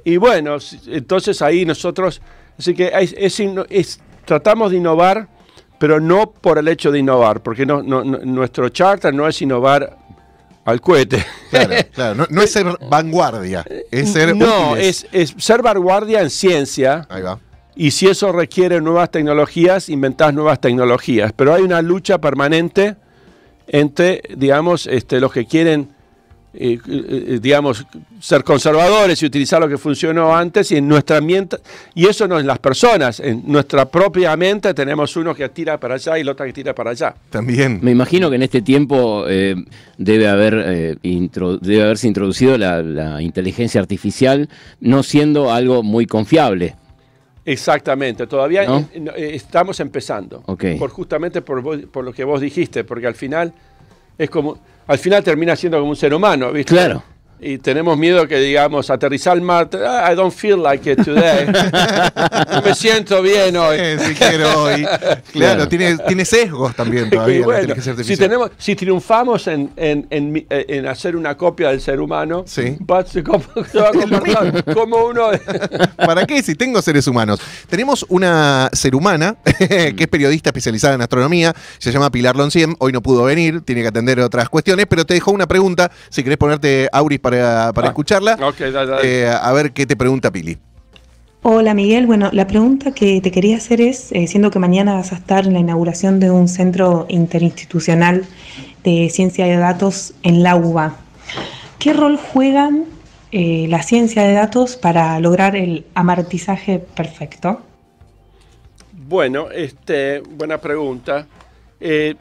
y bueno, entonces ahí nosotros, así que es, es, es, tratamos de innovar, pero no por el hecho de innovar, porque no, no, no, nuestro charter no es innovar al cohete. Claro, claro. No, no es ser vanguardia, es ser No, útiles. es, es ser vanguardia en ciencia. Ahí va. Y si eso requiere nuevas tecnologías, inventás nuevas tecnologías. Pero hay una lucha permanente entre, digamos, este, los que quieren, eh, eh, digamos, ser conservadores y utilizar lo que funcionó antes, y en nuestra mente, y eso no es las personas, en nuestra propia mente tenemos uno que tira para allá y el otro que tira para allá. También. Me imagino que en este tiempo eh, debe, haber, eh, intro, debe haberse introducido la, la inteligencia artificial, no siendo algo muy confiable. Exactamente, todavía ¿No? en, en, estamos empezando, Okay. por, justamente por, vos, por lo que vos dijiste, porque al final es como, al final termina siendo como un ser humano, ¿viste? Claro. Y tenemos miedo que, digamos, aterrizar al Marte, ah, I don't feel like it today, no me siento bien hoy. Eh, si quiero hoy. Claro, Claro. Tiene, tiene sesgos también todavía Y la bueno, inteligencia si, artificial. tenemos, si triunfamos en, en, en, en hacer una copia del ser humano, Sí. va, se, com- se va a comportar como uno de... ¿Para qué? Si tengo seres humanos. Tenemos una ser humana que es periodista especializada en astronomía, se llama Pilar Lonciem, hoy no pudo venir, tiene que atender otras cuestiones, pero te dejó una pregunta, si querés ponerte Auris para, para Ah, escucharla, ok, dale, dale. eh, a ver qué te pregunta Pili. Hola Miguel, bueno, la pregunta que te quería hacer es, eh, siendo que mañana vas a estar en la inauguración de un centro interinstitucional de ciencia de datos en la U B A, ¿qué rol juegan eh, la ciencia de datos para lograr el amartizaje perfecto? Bueno, este, buena pregunta. Eh,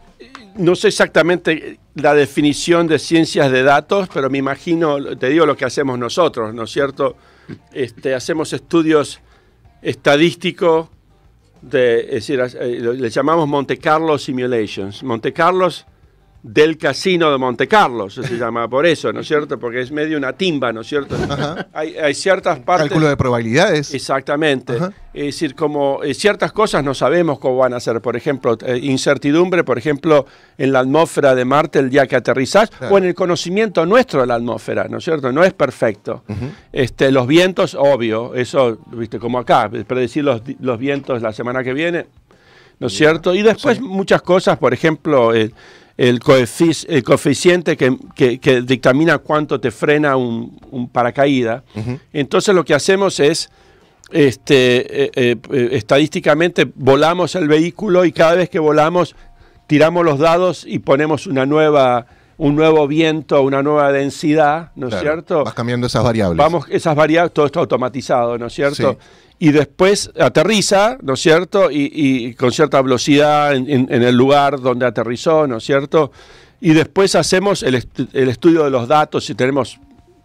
no sé exactamente la definición de ciencias de datos, pero me imagino, te digo lo que hacemos nosotros, ¿no es cierto? Este, hacemos estudios estadísticos, de, es decir, eh, le llamamos Monte Carlo Simulations. Monte Carlos del casino de Monte Carlo, se llama por eso, ¿no es cierto? Porque es medio una timba, ¿no es cierto? Ajá. Hay, hay ciertas partes... Cálculo de probabilidades. Exactamente. Ajá. Es decir, como eh, ciertas cosas no sabemos cómo van a ser. Por ejemplo, eh, incertidumbre, por ejemplo, en la atmósfera de Marte el día que aterrizás, Claro. o en el conocimiento nuestro de la atmósfera, ¿no es cierto? No es perfecto. Ujú. este, los vientos, obvio, eso, viste, como acá, predecir los, los vientos la semana que viene, ¿no es cierto? Y después Sí. muchas cosas, por ejemplo, el, el, coefic- el coeficiente que, que- que dictamina cuánto te frena un, un paracaídas. Ujú. Entonces lo que hacemos es, este, eh, eh, eh, estadísticamente volamos el vehículo y cada vez que volamos tiramos los dados y ponemos una nueva, un nuevo viento, una nueva densidad, ¿no es Claro, cierto? Vas cambiando esas variables. Vamos, esas variables, todo esto automatizado, ¿no es cierto? Sí. Y después aterriza, ¿no es cierto? Y, y con cierta velocidad en, en- en el lugar donde aterrizó, ¿no es cierto? Y después hacemos el, est- el estudio de los datos y tenemos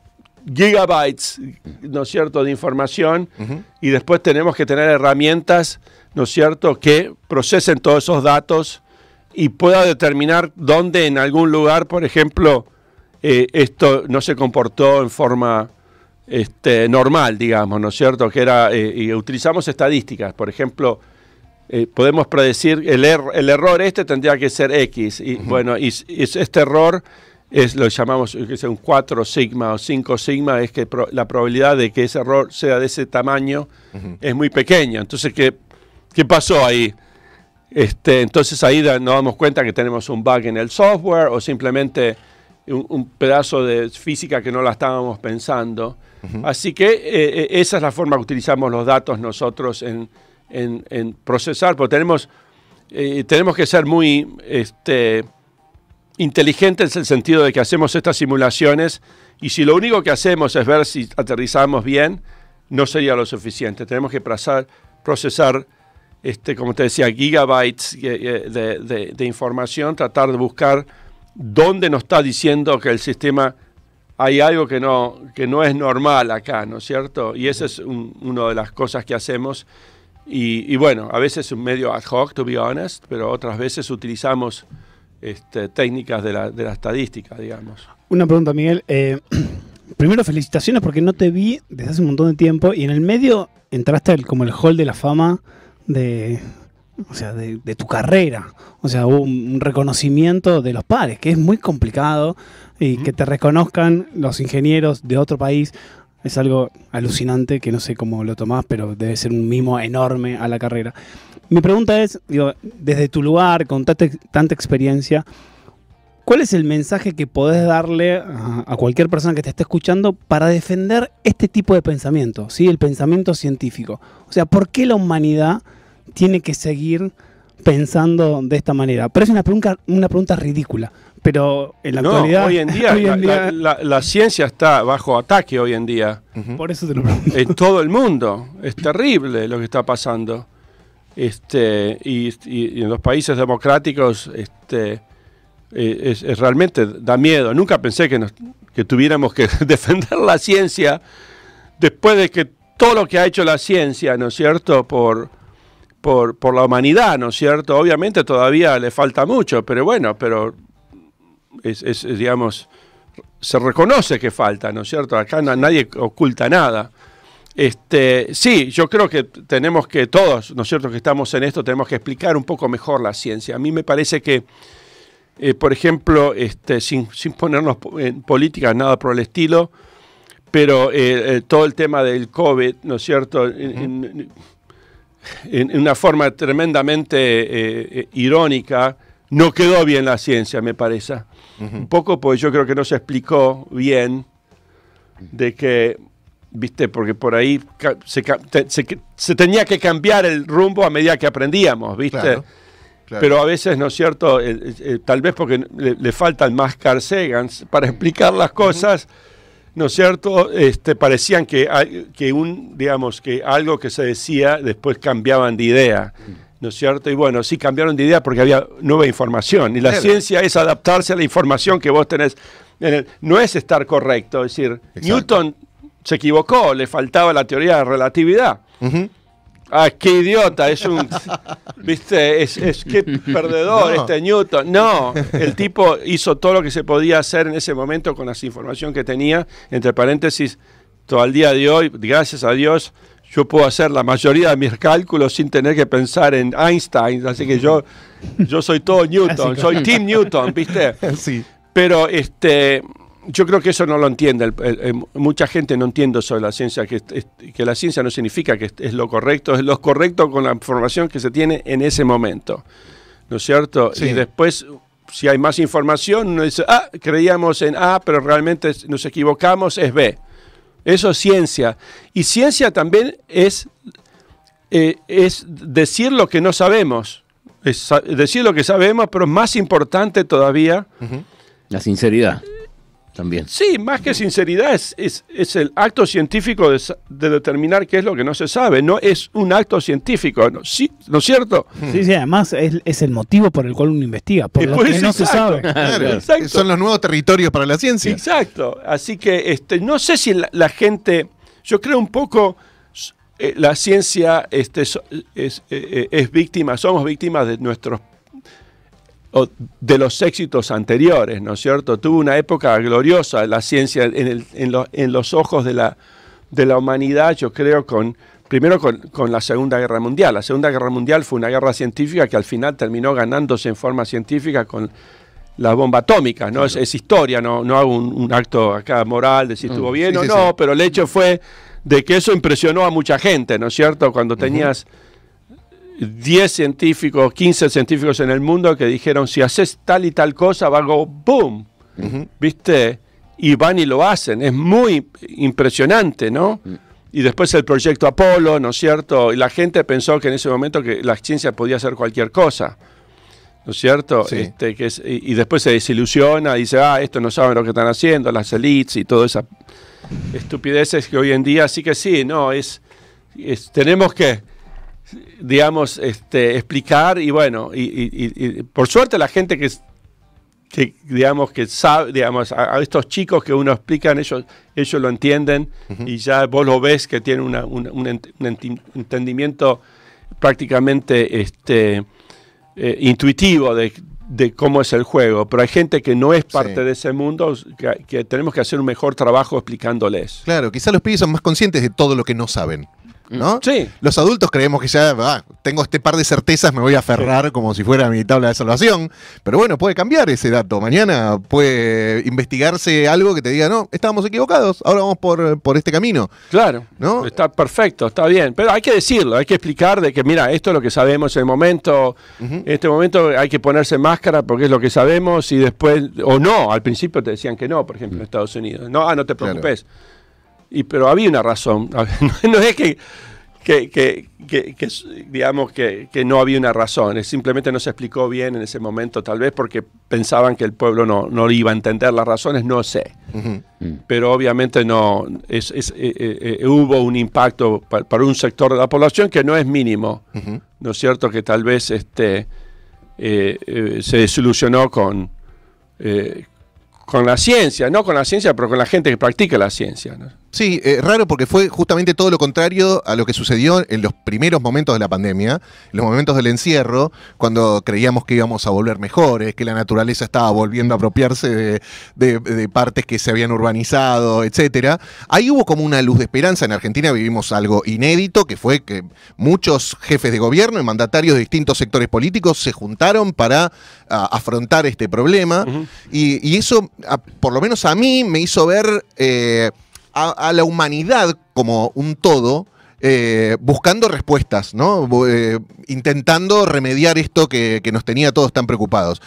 gigabytes, ¿no es cierto?, de información. Ujú. Y después tenemos que tener herramientas, ¿no es cierto?, que procesen todos esos datos y pueda determinar dónde en algún lugar, por ejemplo, eh, esto no se comportó en forma este, normal, digamos, ¿no es cierto? Que era, eh, y utilizamos estadísticas, por ejemplo, eh, podemos predecir el, er- el error este tendría que ser X, y bueno, y, s- y s- este error es lo llamamos que es un cuatro sigma o cinco sigma, es que pro- la probabilidad de que ese error sea de ese tamaño Ujú. es muy pequeña. Entonces, ¿qué, qué pasó ahí? Este, entonces ahí da- nos damos cuenta que tenemos un bug en el software o simplemente un, un pedazo de física que no la estábamos pensando. Así que eh, eh, esa es la forma que utilizamos los datos nosotros en, en- en procesar, porque tenemos, eh, tenemos que ser muy este, inteligentes en el sentido de que hacemos estas simulaciones y si lo único que hacemos es ver si aterrizamos bien, no sería lo suficiente. Tenemos que procesar, procesar este, como te decía, gigabytes de, de- de- de información, tratar de buscar dónde nos está diciendo que el sistema hay algo que no, que no es normal acá, ¿no es cierto? Y esa es un- una de las cosas que hacemos. Y, y bueno, a veces es medio ad hoc, to be honest, pero otras veces utilizamos este, técnicas de la, de la estadística, digamos. Una pregunta, Miguel. Eh, primero, felicitaciones porque no te vi desde hace un montón de tiempo y en el medio entraste al- como el hall de la fama de, o sea, de, de tu carrera. O sea, hubo un, un reconocimiento de los pares, que es muy complicado y que te reconozcan los ingenieros de otro país. Es algo alucinante que no sé cómo lo tomás, pero debe ser un mimo enorme a la carrera. Mi pregunta es, digo, desde tu lugar, con tanta, tanta experiencia, ¿cuál es el mensaje que podés darle a, a cualquier persona que te esté escuchando para defender este tipo de pensamiento, ¿sí? El pensamiento científico. O sea, ¿por qué la humanidad tiene que seguir pensando de esta manera? Parece una pregunta, una pregunta ridícula, pero en la no, actualidad... hoy en día, hoy en día la, la, la, la ciencia está bajo ataque hoy en día. uh-huh. Por eso te lo pregunto. En todo el mundo. Es terrible lo que está pasando. Este, y, y, y en los países democráticos este, es, es realmente da miedo. Nunca pensé que, nos, que tuviéramos que defender la ciencia después de que todo lo que ha hecho la ciencia, ¿no es cierto?, por... Por, por la humanidad, ¿no es cierto? Obviamente todavía le falta mucho, pero bueno, pero es, es, es, digamos, se reconoce que falta, ¿no es cierto? Acá na, nadie oculta nada. Este, sí, yo creo que tenemos que todos, ¿no es cierto?, que estamos en esto, tenemos que explicar un poco mejor la ciencia. A mí me parece que, eh, por ejemplo, este, sin, sin ponernos en política, nada por el estilo, pero eh, eh, todo el tema del COVID, ¿no es cierto?, uh-huh. en, en, en una forma tremendamente eh, irónica, no quedó bien la ciencia, me parece. Uh-huh. Un poco porque yo creo que no se explicó bien de que, viste, porque por ahí se, se, se tenía que cambiar el rumbo a medida que aprendíamos, viste. Claro, claro. Pero a veces, ¿no es cierto?, el, el, el, tal vez porque le, le faltan más Carl Sagans para explicar las cosas, uh-huh. ¿no es cierto? Este, parecían que, que, un, digamos, que algo que se decía después cambiaban de idea, ¿no es cierto? Y bueno, sí cambiaron de idea porque había nueva información. Y la claro. ciencia es adaptarse a la información que vos tenés. En el, no es estar correcto. Es decir, exacto. Newton se equivocó, le faltaba la teoría de relatividad. Uh-huh. Ah, qué idiota, es un, viste, es, es qué perdedor no. este Newton. No, el tipo hizo todo lo que se podía hacer en ese momento con la información que tenía. Entre paréntesis, todo el día de hoy, gracias a Dios, yo puedo hacer la mayoría de mis cálculos sin tener que pensar en Einstein. Así que yo, yo soy todo Newton, soy Team Newton, viste. Sí. Pero este... yo creo que eso no lo entiende. El, el, el, mucha gente no entiende sobre la ciencia, que, es, que la ciencia no significa que es lo correcto, es lo correcto con la información que se tiene en ese momento, ¿no es cierto? Sí. Y después, si hay más información, uno dice, ah, creíamos en A, pero realmente nos equivocamos, es B. Eso es ciencia. Y ciencia también es, eh, es decir lo que no sabemos, es decir lo que sabemos, pero más importante todavía... Uh-huh. La sinceridad. También. Sí, más que sinceridad, es, es, es el acto científico de, de determinar qué es lo que no se sabe. No es un acto científico, ¿no, sí, ¿no es cierto? Sí, sí, además es, es el motivo por el cual uno investiga, por lo que no se sabe. Claro, exacto. Son los nuevos territorios para la ciencia. Exacto. Así que este, no sé si la, la gente, yo creo un poco, eh, la ciencia este, es, es, eh, es víctima, somos víctimas de nuestros de los éxitos anteriores, ¿no es cierto? Tuvo una época gloriosa la ciencia en, el, en, lo, en los ojos de la, de la humanidad, yo creo, con primero con, con la Segunda Guerra Mundial. La Segunda Guerra Mundial fue una guerra científica que al final terminó ganándose en forma científica con la bomba atómica, ¿no? Es, es historia, no, no hago un, un acto acá moral de si estuvo bien sí, o sí, no, sí. Pero el hecho fue de que eso impresionó a mucha gente, ¿no es cierto? Cuando tenías... Uh-huh. diez científicos, quince científicos en el mundo que dijeron, si haces tal y tal cosa, va a go boom, uh-huh. ¿viste? Y van y lo hacen, es muy impresionante, ¿no? Uh-huh. Y después el proyecto Apolo, ¿no es cierto? Y la gente pensó que en ese momento que la ciencia podía hacer cualquier cosa, ¿no es cierto? Sí. Este, que es, y, y después se desilusiona, y dice, ah, esto no saben lo que están haciendo, las elites y toda esa estupideces que hoy en día, sí que sí, no, es, es tenemos que digamos, este, explicar y bueno, y, y, y por suerte la gente que, que digamos, que sabe, digamos, a, a estos chicos que uno explican, ellos, ellos lo entienden uh-huh. y ya vos lo ves que tienen una, una, un, ent, un ent, entendimiento prácticamente este, eh, intuitivo de, de cómo es el juego, pero hay gente que no es parte sí. de ese mundo, que, que tenemos que hacer un mejor trabajo explicándoles. Claro, quizás los pibes son más conscientes de todo lo que no saben. ¿no? Sí. Los adultos creemos que ya ah, tengo este par de certezas, me voy a aferrar sí. como si fuera mi tabla de salvación. Pero bueno, puede cambiar ese dato. Mañana puede investigarse algo que te diga, no, estábamos equivocados, ahora vamos por, por este camino. Claro, ¿no? Está perfecto, está bien. Pero hay que decirlo, hay que explicar de que, mira, esto es lo que sabemos en el momento. Uh-huh. En este momento hay que ponerse máscara porque es lo que sabemos y después, o no, al principio te decían que no, por ejemplo, en Estados Unidos. No, ah, no te preocupes. Claro. Y, pero había una razón. No es que, que, que, que, que digamos, que, que no había una razón. Es simplemente no se explicó bien en ese momento, tal vez porque pensaban que el pueblo no, no iba a entender las razones, no sé. Uh-huh. Pero obviamente no es, es, eh, eh, hubo un impacto para, para un sector de la población que no es mínimo. Uh-huh. ¿No es cierto? Que tal vez este, eh, eh, se desilusionó con... Eh, con la ciencia, no con la ciencia, pero con la gente que practica la ciencia, ¿no? Sí, eh, raro porque fue justamente todo lo contrario a lo que sucedió en los primeros momentos de la pandemia, en los momentos del encierro, cuando creíamos que íbamos a volver mejores, que la naturaleza estaba volviendo a apropiarse de, de, de partes que se habían urbanizado, etcétera. Ahí hubo como una luz de esperanza. En Argentina vivimos algo inédito, que fue que muchos jefes de gobierno y mandatarios de distintos sectores políticos se juntaron para a, afrontar este problema. Uh-huh. y, y eso, a, por lo menos a mí, me hizo ver... Eh, A, a la humanidad como un todo, eh, buscando respuestas, ¿no? Eh, intentando remediar esto que, que nos tenía todos tan preocupados.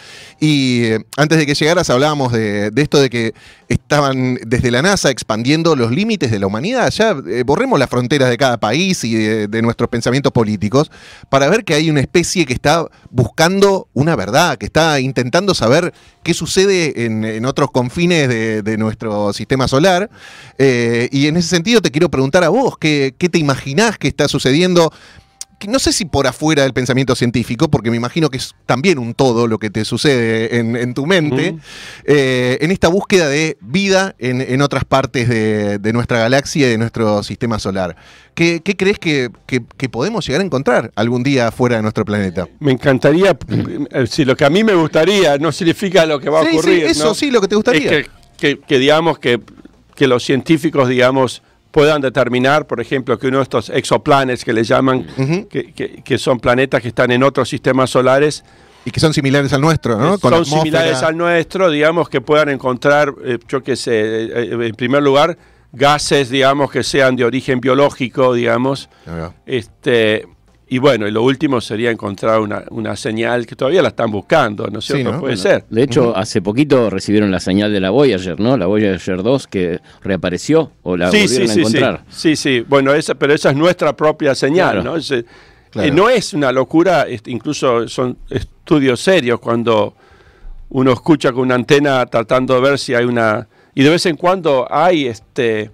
Y eh, antes de que llegaras hablábamos de, de esto de que estaban desde la NASA expandiendo los límites de la humanidad. Ya eh, borremos las fronteras de cada país y de, de nuestros pensamientos políticos para ver que hay una especie que está buscando una verdad, que está intentando saber qué sucede en, en otros confines de, de nuestro sistema solar. Eh, y en ese sentido te quiero preguntar a vos, ¿qué, qué te imaginás que está sucediendo? Que no sé si por afuera del pensamiento científico, porque me imagino que es también un todo lo que te sucede en, en tu mente, uh-huh. eh, en esta búsqueda de vida en, en otras partes de, de nuestra galaxia y de nuestro sistema solar. ¿Qué, qué crees que, que, que podemos llegar a encontrar algún día fuera de nuestro planeta? Me encantaría, si lo que a mí me gustaría no significa lo que va a sí, ocurrir. Sí, eso ¿no? sí, lo que te gustaría. Es que, que, que digamos que, que los científicos, digamos, puedan determinar, por ejemplo, que uno de estos exoplanetas que le llaman, uh-huh. que, que, que son planetas que están en otros sistemas solares. Y que son similares al nuestro, ¿no? Con son similares al nuestro, digamos, que puedan encontrar, eh, yo qué sé, eh, en primer lugar, gases, digamos, que sean de origen biológico, digamos. Uh-huh. Este... Y bueno, y lo último sería encontrar una, una señal que todavía la están buscando, ¿no es cierto? Sí, ¿no? Puede bueno, ser. De hecho, uh-huh. hace poquito recibieron la señal de la Voyager, ¿no? La Voyager dos que reapareció o la sí, volvieron sí, a sí, encontrar. Sí, sí, sí. Bueno, esa, pero esa es nuestra propia señal, claro. ¿no? Ese, claro. eh, no es una locura, este, incluso son estudios serios cuando uno escucha con una antena tratando de ver si hay una... Y de vez en cuando hay este...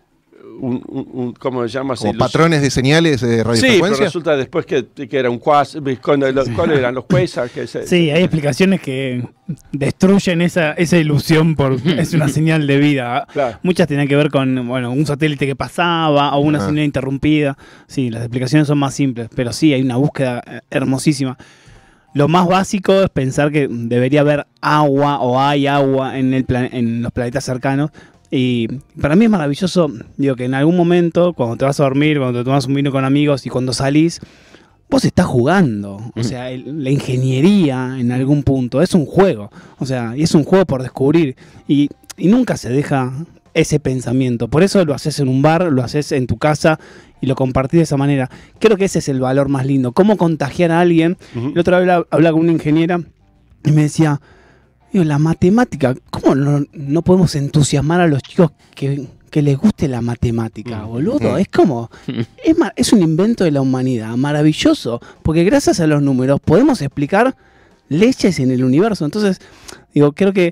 Un, un, un, ¿cómo se llama? Como patrones de señales de radiofrecuencia. Sí, pero resulta después que, que era un quasar. ¿Cuáles eran los quasars? Que se, sí, hay explicaciones que destruyen esa, esa ilusión por es una señal de vida. Claro. Muchas tienen que ver con bueno un satélite que pasaba o una ah. señal interrumpida. Sí, las explicaciones son más simples, pero sí, hay una búsqueda hermosísima. Lo más básico es pensar que debería haber agua o hay agua en, el plan, en los planetas cercanos. Y para mí es maravilloso, digo, que en algún momento, cuando te vas a dormir, cuando te tomas un vino con amigos y cuando salís, vos estás jugando. O sea, el, la ingeniería en algún punto es un juego. O sea, y es un juego por descubrir. Y, y nunca se deja ese pensamiento. Por eso lo haces en un bar, lo haces en tu casa y lo compartís de esa manera. Creo que ese es el valor más lindo. Cómo contagiar a alguien. Uh-huh. El otro día hablaba con una ingeniera y me decía... La matemática, ¿cómo no, no podemos entusiasmar a los chicos que, que les guste la matemática, boludo? Mm. Es como, es, es un invento de la humanidad, maravilloso, porque gracias a los números podemos explicar leyes en el universo. Entonces, digo, creo que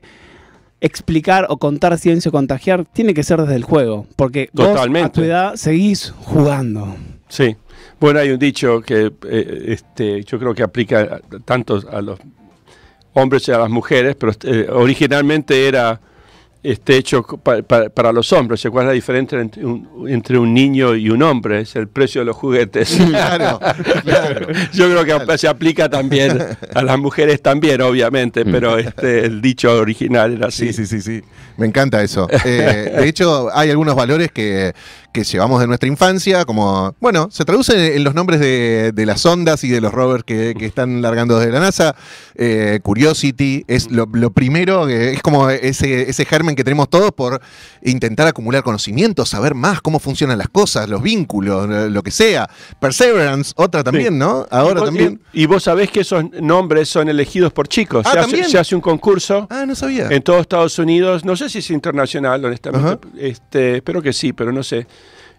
explicar o contar ciencia o contagiar tiene que ser desde el juego, porque totalmente. Vos a tu edad seguís jugando. Sí, bueno, hay un dicho que eh, este, yo creo que aplica tanto a los hombres y a las mujeres, pero eh, originalmente era este, hecho pa, pa, para los hombres. ¿Cuál es la diferencia entre un, entre un niño y un hombre? Es el precio de los juguetes. Claro, claro. Yo creo que claro. se aplica también a las mujeres también, obviamente, pero este, el dicho original era así. Sí, sí, sí, sí. Me encanta eso. Eh, de hecho, hay algunos valores que, que llevamos de nuestra infancia, como, bueno, se traduce en los nombres de, de las sondas y de los rovers que, que están largando desde la NASA. Eh, Curiosity es lo, lo primero, que es como ese, ese germen que tenemos todos por intentar acumular conocimientos, saber más cómo funcionan las cosas, los vínculos, lo que sea. Perseverance, otra también, sí. ¿no? Ahora y vos, también. Y, y vos sabés que esos nombres son elegidos por chicos. Ah, se, ¿también? hace, se hace un concurso ah, no sabía. en todo Estados Unidos. No sé si es internacional, honestamente. Uh-huh. este, espero que sí, pero no sé.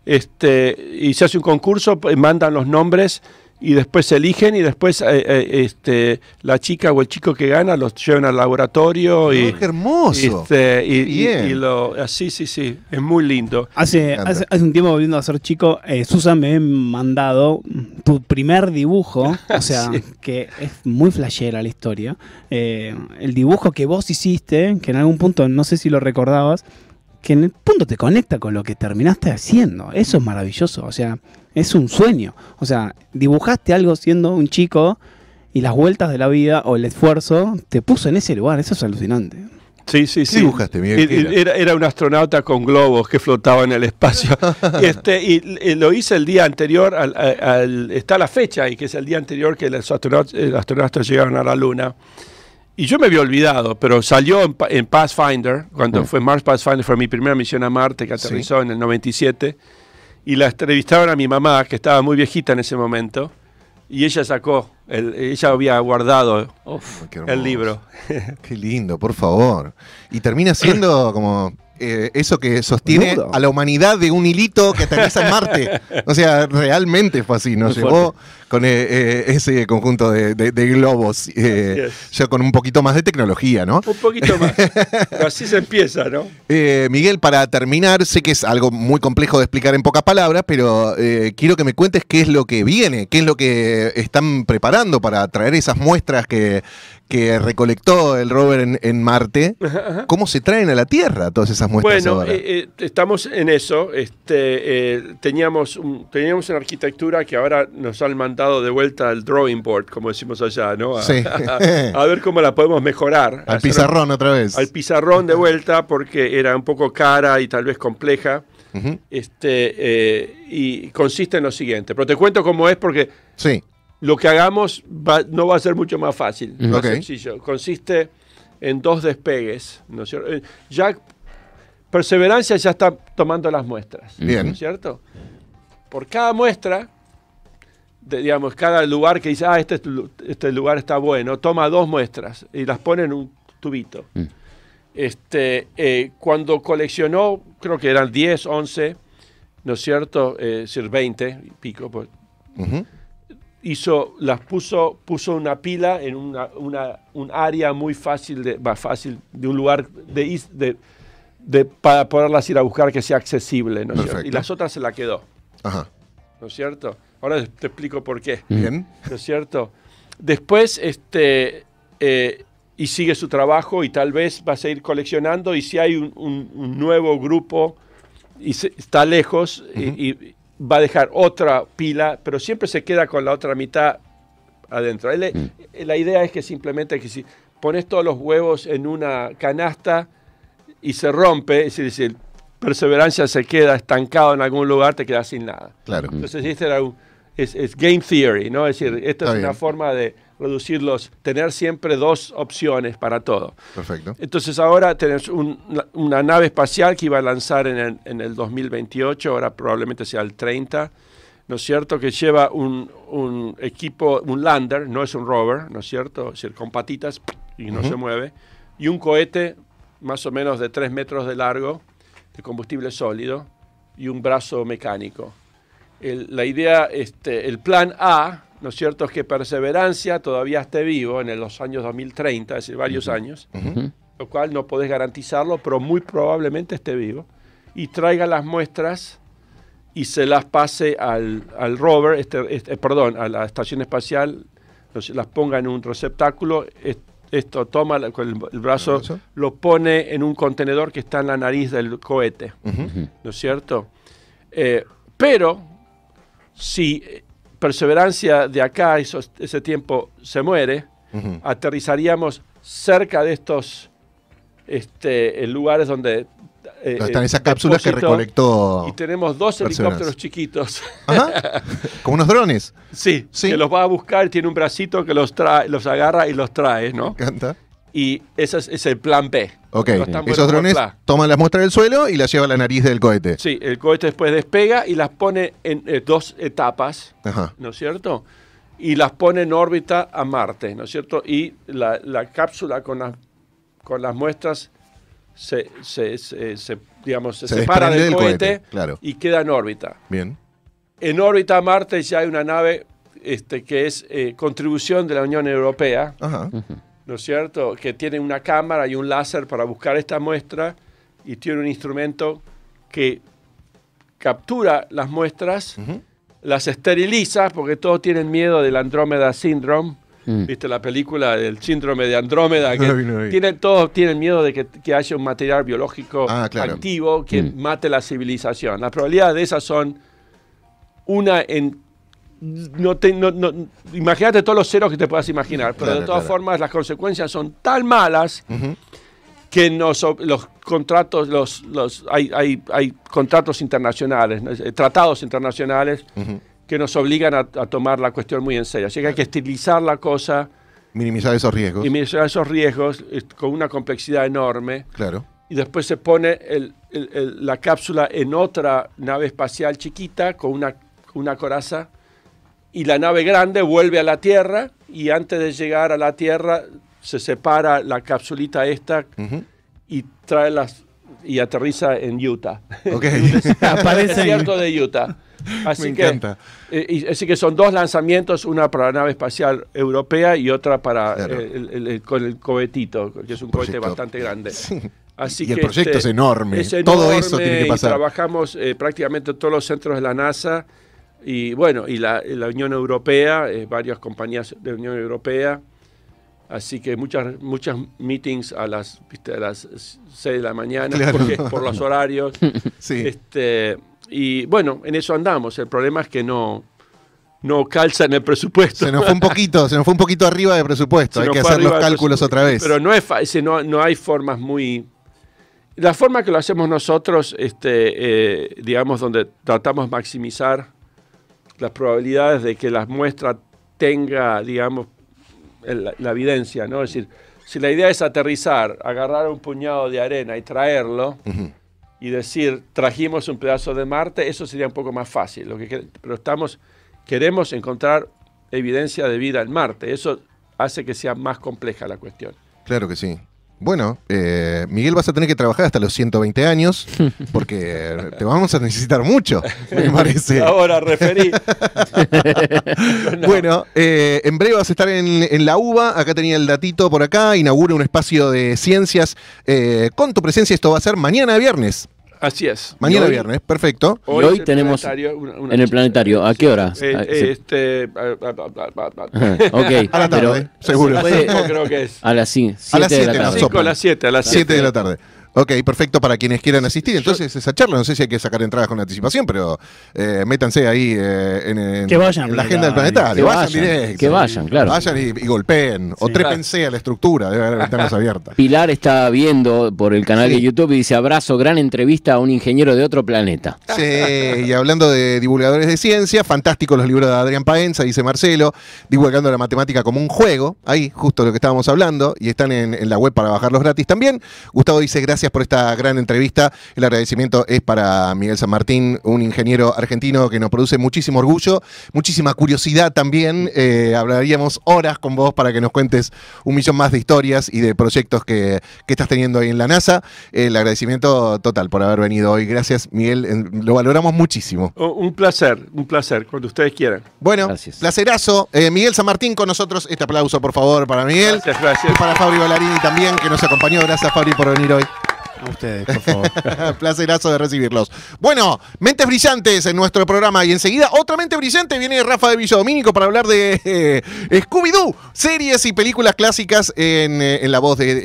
Este, y se hace un concurso, mandan los nombres y después se eligen y después eh, eh, este, la chica o el chico que gana los llevan al laboratorio. Y, oh, ¡qué hermoso! Este, y, y, y lo, así, sí, sí, es muy lindo. Hace, hace, hace un tiempo, volviendo a ser chico, eh, Susan me ha mandado tu primer dibujo, o sea, sí. que es muy flashera la historia. Eh, el dibujo que vos hiciste, que en algún punto, no sé si lo recordabas, que en el punto te conecta con lo que terminaste haciendo. Eso es maravilloso, o sea, es un sueño. O sea, dibujaste algo siendo un chico y las vueltas de la vida o el esfuerzo te puso en ese lugar. Eso es alucinante. Sí, sí, ¿Qué sí. dibujaste, Miguel? Era? Era, era un astronauta con globos que flotaba en el espacio. este, y, y lo hice el día anterior, al, al, al, está la fecha, y que es el día anterior que los astronautas, los astronautas llegaron a la Luna. Y yo me había olvidado, pero salió en, en Pathfinder, cuando mm. fue Mars Pathfinder, fue mi primera misión a Marte, que aterrizó sí. en el noventa y siete, y la entrevistaron a mi mamá, que estaba muy viejita en ese momento, y ella sacó, el, ella había guardado Uf, el libro. Qué lindo, por favor. Y termina siendo como... Eh, eso que sostiene Nudo. a la humanidad de un hilito que aterriza en Marte. O sea, realmente fue así. Nos llevó con eh, eh, ese conjunto de, de, de globos, eh, ya con un poquito más de tecnología, ¿no? Un poquito más. Pero así se empieza, ¿no? Eh, Miguel, para terminar, sé que es algo muy complejo de explicar en pocas palabras, pero eh, quiero que me cuentes qué es lo que viene, qué es lo que están preparando para traer esas muestras que, que recolectó el rover en, en Marte. Ajá, ajá. ¿Cómo se traen a la Tierra todas esas muestras bueno, ahora? Eh, eh, estamos en eso. Este, eh, teníamos, un, teníamos una arquitectura que ahora nos han mandado de vuelta al drawing board, como decimos allá, ¿no? A, sí. a, a ver cómo la podemos mejorar. Al pizarrón otra vez. Al pizarrón de vuelta, porque era un poco cara y tal vez compleja. Uh-huh. este, eh, y consiste en lo siguiente. Pero te cuento cómo es, porque sí. lo que hagamos va, no va a ser mucho más fácil, uh-huh. más okay. sencillo. Consiste en dos despegues, ¿no es cierto? Ya Perseverancia ya está tomando las muestras. Bien. ¿No es cierto? Por cada muestra, de, digamos, cada lugar que dice, ah, este, este lugar está bueno, toma dos muestras y las pone en un tubito. Mm. Este, eh, cuando coleccionó, creo que eran diez, once, ¿no es cierto? Eh, es decir, veinte y pico, pues, uh-huh. hizo, las puso, puso una pila en una, una, un área muy fácil, de, va, fácil, de un lugar de, de De, para poderlas ir a buscar que sea accesible, ¿no es cierto? Y las otras se la quedó. Ajá. ¿No es cierto? Ahora te explico por qué. Bien. ¿No es cierto? Después, este, eh, y sigue su trabajo y tal vez va a seguir coleccionando, y si hay un, un, un nuevo grupo y se, está lejos, uh-huh. y, y va a dejar otra pila, pero siempre se queda con la otra mitad adentro. Él, uh-huh. La idea es que simplemente que si pones todos los huevos en una canasta y se rompe, es decir, si Perseverancia se queda estancado en algún lugar, te quedas sin nada. Claro. Entonces, este era un, es, es game theory, ¿no? Es decir, esta Está es bien. una forma de reducirlos, tener siempre dos opciones para todo. Perfecto. Entonces, ahora tenés un, una nave espacial que iba a lanzar en el, en el dos mil veintiocho, ahora probablemente sea el treinta, ¿no es cierto? Que lleva un, un equipo, un lander, no es un rover, ¿no es cierto? Es decir, con patitas y no uh-huh. se mueve, y un cohete más o menos de tres metros de largo, de combustible sólido, y un brazo mecánico. El, la idea, este, el plan A, ¿no es cierto?, es que Perseverancia todavía esté vivo en los años dos mil treinta, es decir, varios uh-huh. años, uh-huh. lo cual no podés garantizarlo, pero muy probablemente esté vivo, y traiga las muestras y se las pase al, al rover, este, este, perdón, a la estación espacial, las ponga en un receptáculo. Este, Esto toma con el, el brazo, ¿eso? Lo pone en un contenedor que está en la nariz del cohete, uh-huh. ¿no es cierto? Eh, pero si Perseverancia de acá, esos, ese tiempo, se muere, uh-huh. aterrizaríamos cerca de estos este, lugares donde Eh, Están eh, esas cápsulas que depósito, recolectó. Y tenemos dos personas. helicópteros chiquitos. Ajá. Como unos drones. Sí, Sí. que los va a buscar, tiene un bracito que los trae, los agarra y los trae, ¿no? Me encanta. Y ese es, es el plan B. Ok, No están buenos esos por drones plan. toman las muestras del suelo y las lleva a la nariz del cohete. Sí, el cohete después despega y las pone en eh, dos etapas, Ajá. ¿no es cierto? Y las pone en órbita a Marte, ¿no es cierto? Y la, la cápsula con las, con las muestras se, se, se, se, digamos, se, Se separa desprende del del cohete, cohete, claro. y queda en órbita. Bien. En órbita a Marte ya hay una nave este, que es eh, contribución de la Unión Europea, Ajá. ¿no es cierto? Que tiene una cámara y un láser para buscar esta muestra y tiene un instrumento que captura las muestras, Ujú. las esteriliza, porque todos tienen miedo del Andrómeda Syndrome. Mm. ¿Viste la película del síndrome de Andrómeda? Que No la vi, no la vi. tienen, todos tienen miedo de que, que haya un material biológico Ah, claro. activo que Mm. mate la civilización. Las probabilidades de esas son una en... No te, no, no, imagínate todos los ceros que te puedas imaginar, pero Claro, de todas claro. formas las consecuencias son tan malas Ujú. que nos, ob- los contratos, los, los, hay, hay, hay contratos internacionales, ¿no? Eh, tratados internacionales Ujú. que nos obligan a, a tomar la cuestión muy en serio. Así que hay que estilizar la cosa Minimizar esos riesgos. y minimizar esos riesgos eh, con una complejidad enorme. Claro. Y después se pone el- el- el- la cápsula en otra nave espacial chiquita con una, con una coraza y la nave grande vuelve a la Tierra y antes de llegar a la Tierra se separa la capsulita esta Ujú. y trae las y aterriza en Utah. Ok. El Aparece desierto de Utah. Así Me que, encanta. eh, y- así que son dos lanzamientos, una para la nave espacial europea y otra para Claro. eh, el, el- el- con el cohetito, que es un cohete Proyecto. bastante grande. Sí. Así Y el que, proyecto este, es enorme. es Todo enorme eso tiene que y pasar. trabajamos eh, prácticamente en todos los centros de la NASA y bueno, y la, y la Unión Europea, eh, varias compañías de la Unión Europea. Así que muchas muchas meetings a las, viste, a las seis de la mañana Claro. porque, por los horarios. Sí. Este, y bueno, en eso andamos. El problema es que no, no calza en el presupuesto. Se nos fue un poquito, se nos fue un poquito arriba de presupuesto. Se Hay nos que fue hacer los arriba del cálculos presupuesto. otra vez. Pero no es fácil, no, no hay formas muy... La forma que lo hacemos nosotros, este, eh, digamos, donde tratamos de maximizar las probabilidades de que la muestra tenga, digamos, el- la evidencia, ¿no? Es decir, si la idea es aterrizar, agarrar un puñado de arena y traerlo, Ujú. y decir, trajimos un pedazo de Marte, eso sería un poco más fácil. Lo que, quer- pero estamos, queremos encontrar evidencia de vida en Marte. Eso hace que sea más compleja la cuestión. Claro que sí. Bueno, eh, Miguel, vas a tener que trabajar hasta los ciento veinte años porque te vamos a necesitar mucho, me parece. Ahora referí. No. Bueno, eh, en breve vas a estar en, en la UBA. Acá tenía el datito por acá. Inaugura un espacio de ciencias eh, con tu presencia. Esto va a ser mañana viernes. Así es. Mañana Y hoy- viernes, perfecto. Y hoy es el tenemos planetario, una- una- en el planetario, ¿a qué hora? Eh, Ah, eh, sí. este, ah, ah, ah, ah, ah, ah. Ok, A la pero tarde, seguro. A las cinco creo que es. a las A siete las de la siete, tarde. nos cinco a soplan. las siete, a las siete siete de la tarde. Ok, perfecto para quienes quieran asistir. Entonces, esa charla, no sé si hay que sacar entradas con anticipación, pero eh, métanse ahí eh, en, en- Que vayan en la al agenda del planetario. planetario. Que vayan, vayan, directo. que vayan, claro. Vayan y, y golpeen. o Sí. trépense a la estructura, debe haber ventanas abiertas. Pilar está viendo por el canal Sí. de YouTube y dice abrazo, gran entrevista a un ingeniero de otro planeta. Sí, y hablando de divulgadores de ciencia, fantásticos los libros de Adrián Paenza, dice Marcelo, divulgando la matemática como un juego, ahí justo lo que estábamos hablando, y están en, en la web para bajarlos gratis también. Gustavo dice, gracias por esta gran entrevista, el agradecimiento es para Miguel San Martín, un ingeniero argentino que nos produce muchísimo orgullo, muchísima curiosidad también, eh, hablaríamos horas con vos para que nos cuentes un millón más de historias y de proyectos que, que estás teniendo ahí en la NASA. El agradecimiento total por haber venido hoy, gracias Miguel, en- lo valoramos muchísimo. Oh, un placer, un placer, cuando ustedes quieran. Bueno, Gracias. placerazo. Eh, Miguel San Martín con nosotros. Este aplauso, por favor, para Miguel. Gracias, gracias. Y para Fabri Ballarini también, que nos acompañó. Gracias, Fabri, por venir hoy. A ustedes, por favor. Placerazo de recibirlos. Bueno, mentes brillantes en nuestro programa. Y enseguida, otra mente brillante. Viene Rafa de Villadomínico para hablar de eh, Scooby-Doo, series y películas clásicas en, eh, en la voz de